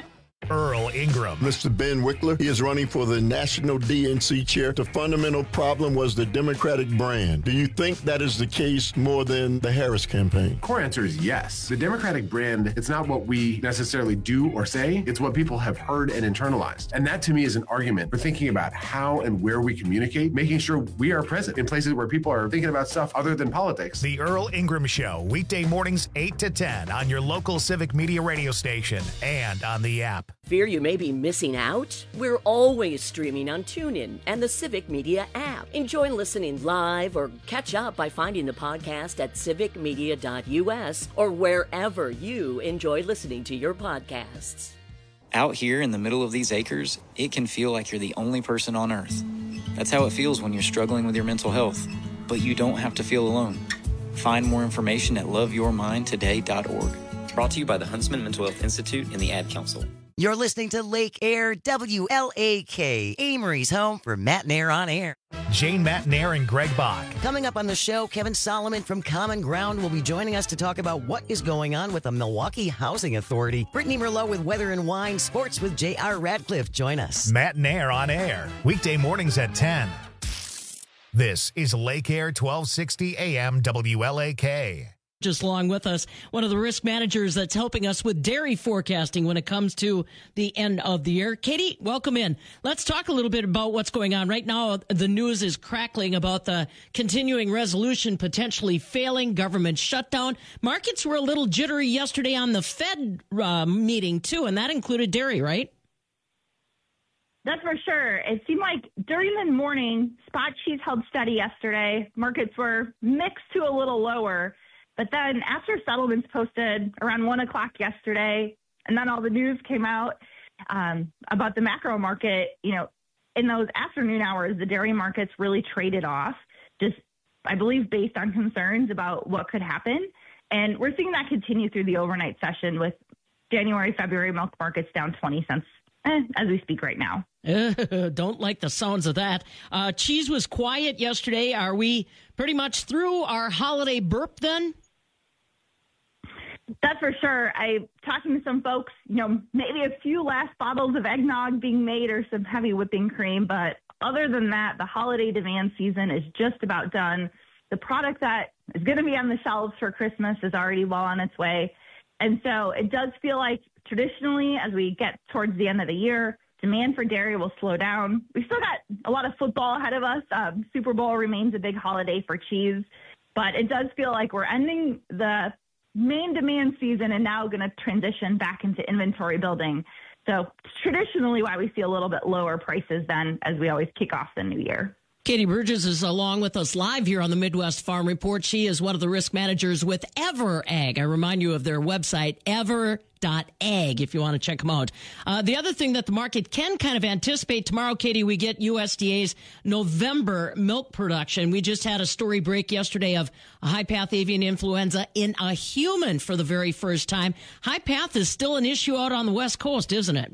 Earl Ingram. Mr. Ben Wickler, he is running for the national DNC chair. The fundamental problem was the Democratic brand. Do you think that is the case more than the Harris campaign? Core answer is yes. The Democratic brand, it's not what we necessarily do or say, it's what people have heard and internalized. And that to me is an argument for thinking about how and where we communicate, making sure we are present in places where people are thinking about stuff other than politics. The Earl Ingram Show, weekday mornings 8 to 10 on your local Civic Media radio station and on the app. Fear you may be missing out? We're always streaming on TuneIn and the Civic Media app. Enjoy listening live or catch up by finding the podcast at civicmedia.us or wherever you enjoy listening to your podcasts. Out here in the middle of these acres, it can feel like you're the only person on Earth. That's how it feels when you're struggling with your mental health. But you don't have to feel alone. Find more information at loveyourmindtoday.org. Brought to you by the Huntsman Mental Health Institute and the Ad Council. You're listening to Lake Air WLAK, Amory's home for Matt Nair on Air. Jane Matt Nair and Greg Bach. Coming up on the show, Kevin Solomon from Common Ground will be joining us to talk about what is going on with the Milwaukee Housing Authority. Brittany Merlot with Weather and Wine, Sports with J.R. Radcliffe. Join us. Matt Nair on Air, weekday mornings at 10. This is Lake Air 1260 AM WLAK. Just along with us, one of the risk managers that's helping us with dairy forecasting when it comes to the end of the year. Katie, welcome in. Let's talk a little bit about what's going on. Right now, the news is crackling about the continuing resolution potentially failing, government shutdown. Markets were a little jittery yesterday on the Fed meeting, too, and that included dairy, right? That's for sure. It seemed like during the morning, spot cheese held steady yesterday. Markets were mixed to a little lower. But then after settlements posted around 1 o'clock yesterday, and then all the news came out about the macro market, you know, in those afternoon hours, the dairy markets really traded off, just, I believe, based on concerns about what could happen. And we're seeing that continue through the overnight session with January, February milk markets down 20 cents as we speak right now. Don't like the sounds of that. Cheese was quiet yesterday. Are we pretty much through our holiday burp then? That's for sure. I talking to some folks, you know, maybe a few last bottles of eggnog being made or some heavy whipping cream. But other than that, the holiday demand season is just about done. The product that is going to be on the shelves for Christmas is already well on its way. And so it does feel like traditionally, as we get towards the end of the year, demand for dairy will slow down. We've still got a lot of football ahead of us. Super Bowl remains a big holiday for cheese, but it does feel like we're ending the main demand season and now going to transition back into inventory building. So traditionally why we see a little bit lower prices then as we always kick off the new year. Katie Burgess is along with us live here on the Midwest Farm Report. She is one of the risk managers with EverAg. I remind you of their website, ever.ag, if you want to check them out. The other thing that the market can kind of anticipate tomorrow, Katie, we get USDA's November milk production. We just had a story break yesterday of a high-path avian influenza in a human for the very first time. High-path is still an issue out on the West Coast, isn't it?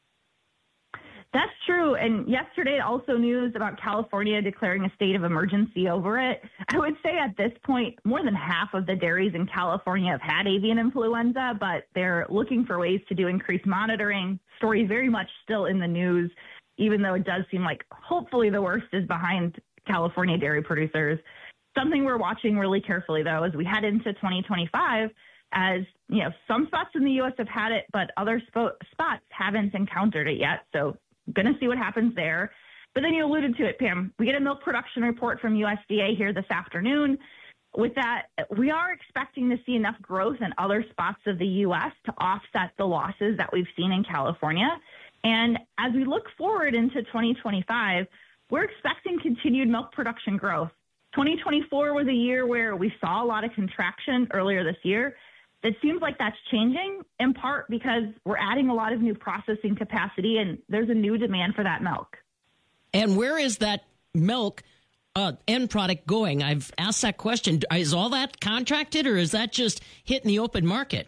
That's true. And yesterday also news about California declaring a state of emergency over it. I would say at this point, more than half of the dairies in California have had avian influenza, but they're looking for ways to do increased monitoring. Story very much still in the news, even though it does seem like hopefully the worst is behind California dairy producers. Something we're watching really carefully, though, as we head into 2025, as you know, some spots in the U.S. have had it, but other spots haven't encountered it yet. So going to see what happens there. But then you alluded to it, Pam. We get a milk production report from USDA here this afternoon. With that, we are expecting to see enough growth in other spots of the U.S. to offset the losses that we've seen in California. And as we look forward into 2025, we're expecting continued milk production growth. 2024 was a year where we saw a lot of contraction earlier this year. It seems like that's changing in part because we're adding a lot of new processing capacity and there's a new demand for that milk. And where is that milk end product going? I've asked that question. Is all that contracted or is that just hitting the open market?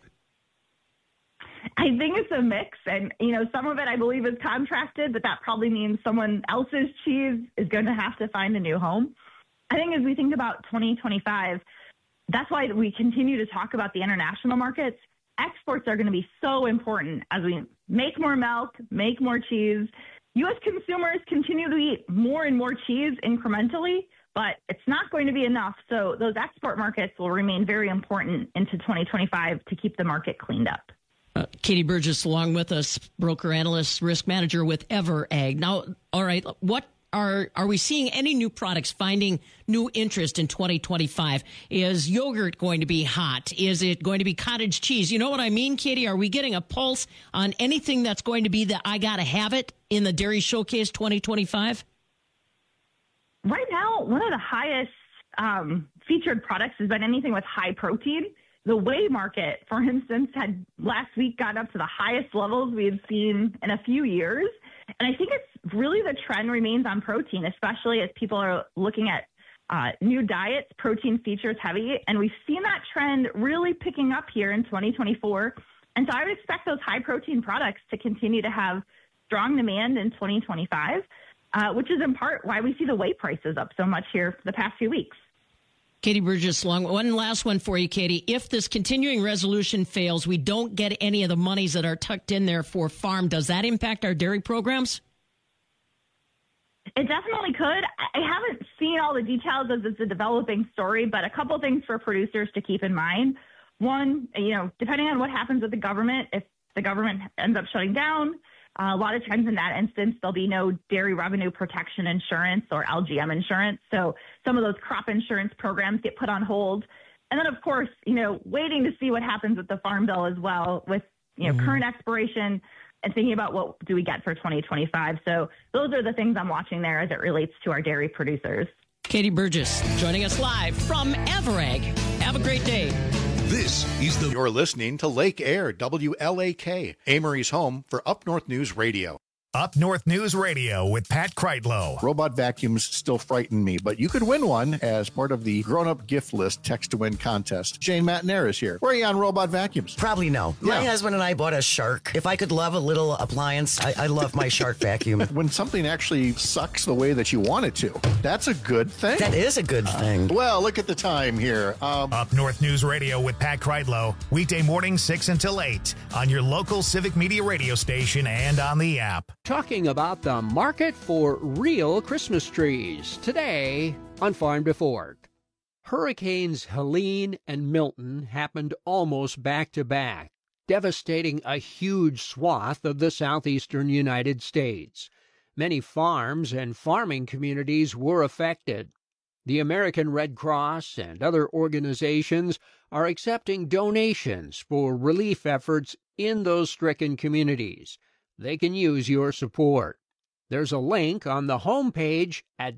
I think it's a mix. And, you know, some of it I believe is contracted, but that probably means someone else's cheese is going to have to find a new home. I think as we think about 2025, that's why we continue to talk about the international markets. exports are going to be so important as we make more milk, make more cheese. U.S. consumers continue to eat more and more cheese incrementally, but it's not going to be enough. So those export markets will remain very important into 2025 to keep the market cleaned up. Katie Burgess along with us, broker, analyst, risk manager with EverAg. Now, all right, what are we seeing any new products finding new interest in 2025? Is yogurt going to be hot? Is it going to be cottage cheese? You know what I mean, Katie? Are we getting a pulse on anything that's going to be the I gotta have it in the Dairy Showcase 2025? Right now, one of the highest featured products has been anything with high protein. The whey market, for instance, had last week got up to the highest levels we had seen in a few years. And I think it's really the trend remains on protein, especially as people are looking at new diets, protein features heavy. And we've seen that trend really picking up here in 2024. And so I would expect those high protein products to continue to have strong demand in 2025, which is in part why we see the whey prices up so much here for the past few weeks. Katie Burgess, one last one for you, Katie. If this continuing resolution fails, we don't get any of the monies that are tucked in there for farm. Does that impact our dairy programs? It definitely could. I haven't seen all the details as it's a developing story, but a couple things for producers to keep in mind. One, depending on what happens with the government, if the government ends up shutting down, a lot of times in that instance, there'll be no dairy revenue protection insurance or LGM insurance. So some of those crop insurance programs get put on hold. And then, of course, waiting to see what happens with the Farm Bill as well with, current expiration and thinking about what do we get for 2025. So those are the things I'm watching there as it relates to our dairy producers. Katie Burgess joining us live from EverAg. Have a great day. You're listening to Lake Air, WLAK, Amory's home for Up North News Radio. Up North News Radio with Pat Kreitlow. Robot vacuums still frighten me, but you could win one as part of the grown-up gift list text-to-win contest. Jane Matnair is here. Where are you on robot vacuums? Probably no. My husband and I bought a Shark. If I could love a little appliance, I love my Shark vacuum. When something actually sucks the way that you want it to, that's a good thing. That is a good thing. Well, look at the time here. Up North News Radio with Pat Kreitlow. Weekday mornings 6 until 8 on your local Civic Media radio station and on the app. Talking about the market for real Christmas trees today on Farm to Fork. Hurricanes Helene and Milton happened almost back to back, devastating a huge swath of the southeastern United States. Many farms and farming communities were affected. The American Red Cross and other organizations are accepting donations for relief efforts in those stricken communities. They can use your support. There's a link on the homepage at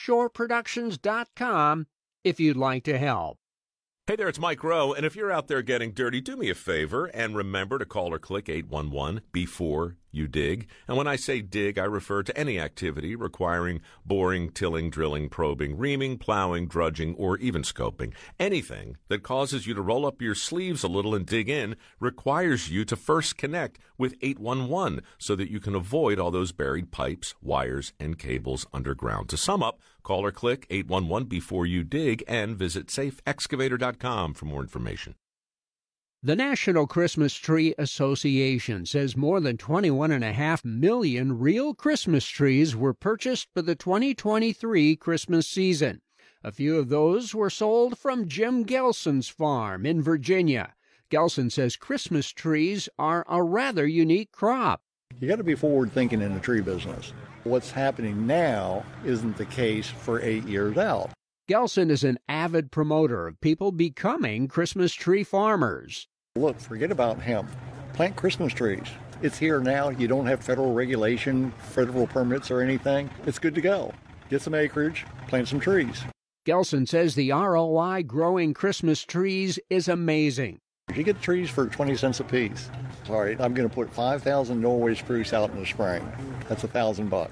northshoreproductions.com if you'd like to help. Hey there, it's Mike Rowe, and if you're out there getting dirty, do me a favor and remember to call or click 811 before you dig. And when I say dig, I refer to any activity requiring boring, tilling, drilling, probing, reaming, plowing, drudging, or even scoping. Anything that causes you to roll up your sleeves a little and dig in requires you to first connect with 811 so that you can avoid all those buried pipes, wires, and cables underground. To sum up, call or click 811 before you dig and visit safeexcavator.com for more information. The National Christmas Tree Association says more than 21.5 million real Christmas trees were purchased for the 2023 Christmas season. A few of those were sold from Jim Gelson's farm in Virginia. Gelson says Christmas trees are a rather unique crop. You got to be forward-thinking in the tree business. What's happening now isn't the case for 8 years out. Gelson is an avid promoter of people becoming Christmas tree farmers. Look, forget about hemp. Plant Christmas trees. It's here now. You don't have federal regulation, federal permits or anything. It's good to go. Get some acreage, plant some trees. Gelson says the ROI growing Christmas trees is amazing. You get trees for 20 cents a piece. All right, I'm going to put 5,000 Norway spruce out in the spring. That's $1,000.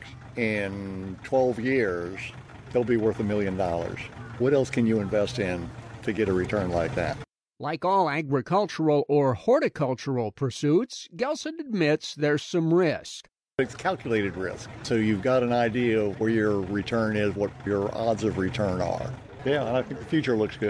In 12 years, they'll be worth $1 million. What else can you invest in to get a return like that? Like all agricultural or horticultural pursuits, Gelson admits there's some risk. It's calculated risk. So you've got an idea of where your return is, what your odds of return are. Yeah, and I think the future looks good.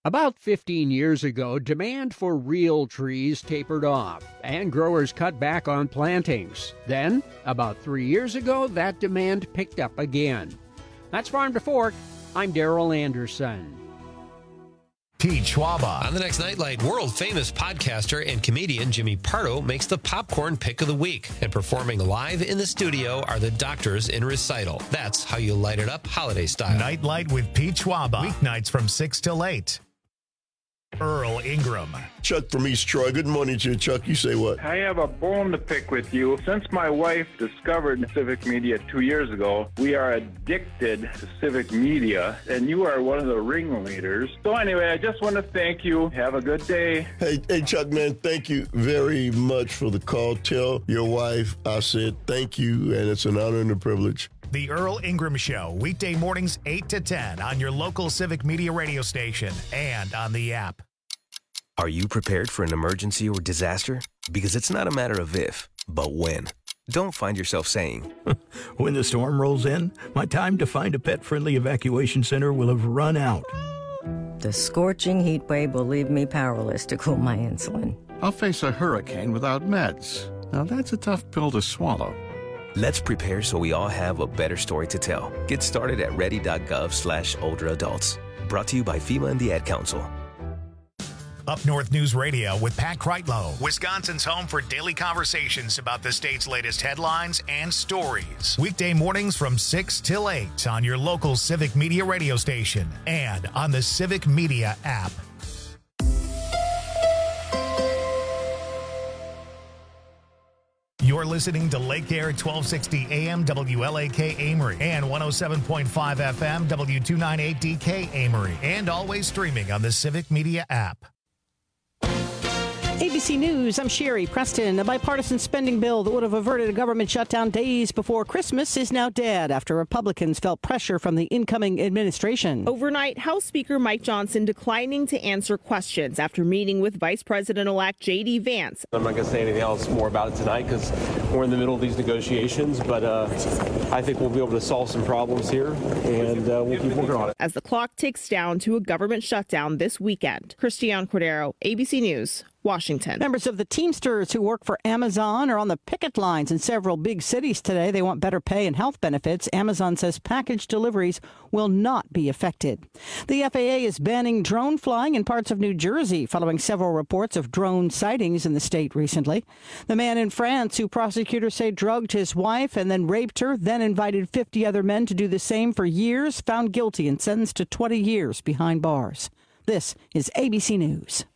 About 15 years ago, demand for real trees tapered off, and growers cut back on plantings. Then, about 3 years ago, that demand picked up again. That's Farm to Fork. I'm Darrell Anderson. Pete Schwaba. On the next Nightlight, world-famous podcaster and comedian Jimmy Pardo makes the popcorn pick of the week. And performing live in the studio are the Doctors in Recital. That's how you light it up holiday style. Nightlight with Pete Schwaba. Weeknights from 6 till 8. Earl Ingram. Chuck from East Troy. Good morning to you, Chuck. You say what? I have a bone to pick with you. Since my wife discovered Civic Media 2 years ago, we are addicted to Civic Media, and you are one of the ringleaders. So anyway, I just want to thank you. Have a good day. Hey, Chuck, man, thank you very much for the call. Tell your wife I said thank you, and it's an honor and a privilege. The Earl Ingram Show, weekday mornings 8 to 10 on your local Civic Media radio station and on the app. Are you prepared for an emergency or disaster? Because it's not a matter of if, but when. Don't find yourself saying, when the storm rolls in, my time to find a pet-friendly evacuation center will have run out. The scorching heat wave will leave me powerless to cool my insulin. I'll face a hurricane without meds. Now that's a tough pill to swallow. Let's prepare so we all have a better story to tell. Get started at ready.gov/older adults. Brought to you by FEMA and the Ad Council. Up North News Radio with Pat Kreitlow, Wisconsin's home for daily conversations about the state's latest headlines and stories. Weekday mornings from 6 till 8 on your local Civic Media radio station and on the Civic Media app. You're listening to Lake Air 1260 AM WLAK Amory and 107.5 FM W298DK Amory, and always streaming on the Civic Media app. ABC News, I'm Sherry Preston. A bipartisan spending bill that would have averted a government shutdown days before Christmas is now dead after Republicans felt pressure from the incoming administration. Overnight, House Speaker Mike Johnson declining to answer questions after meeting with Vice President-elect J.D. Vance. I'm not going to say anything else more about it tonight because we're in the middle of these negotiations, but I think we'll be able to solve some problems here, and we'll keep working on it. As the clock ticks down to a government shutdown this weekend, Christiane Cordero, ABC News, Washington. Members of the Teamsters who work for Amazon are on the picket lines in several big cities today. They want better pay and health benefits. Amazon says package deliveries will not be affected. The FAA is banning drone flying in parts of New Jersey following several reports of drone sightings in the state recently. The man in France who prosecutors say drugged his wife and then raped her, then invited 50 other men to do the same for years, found guilty and sentenced to 20 years behind bars. This is ABC News.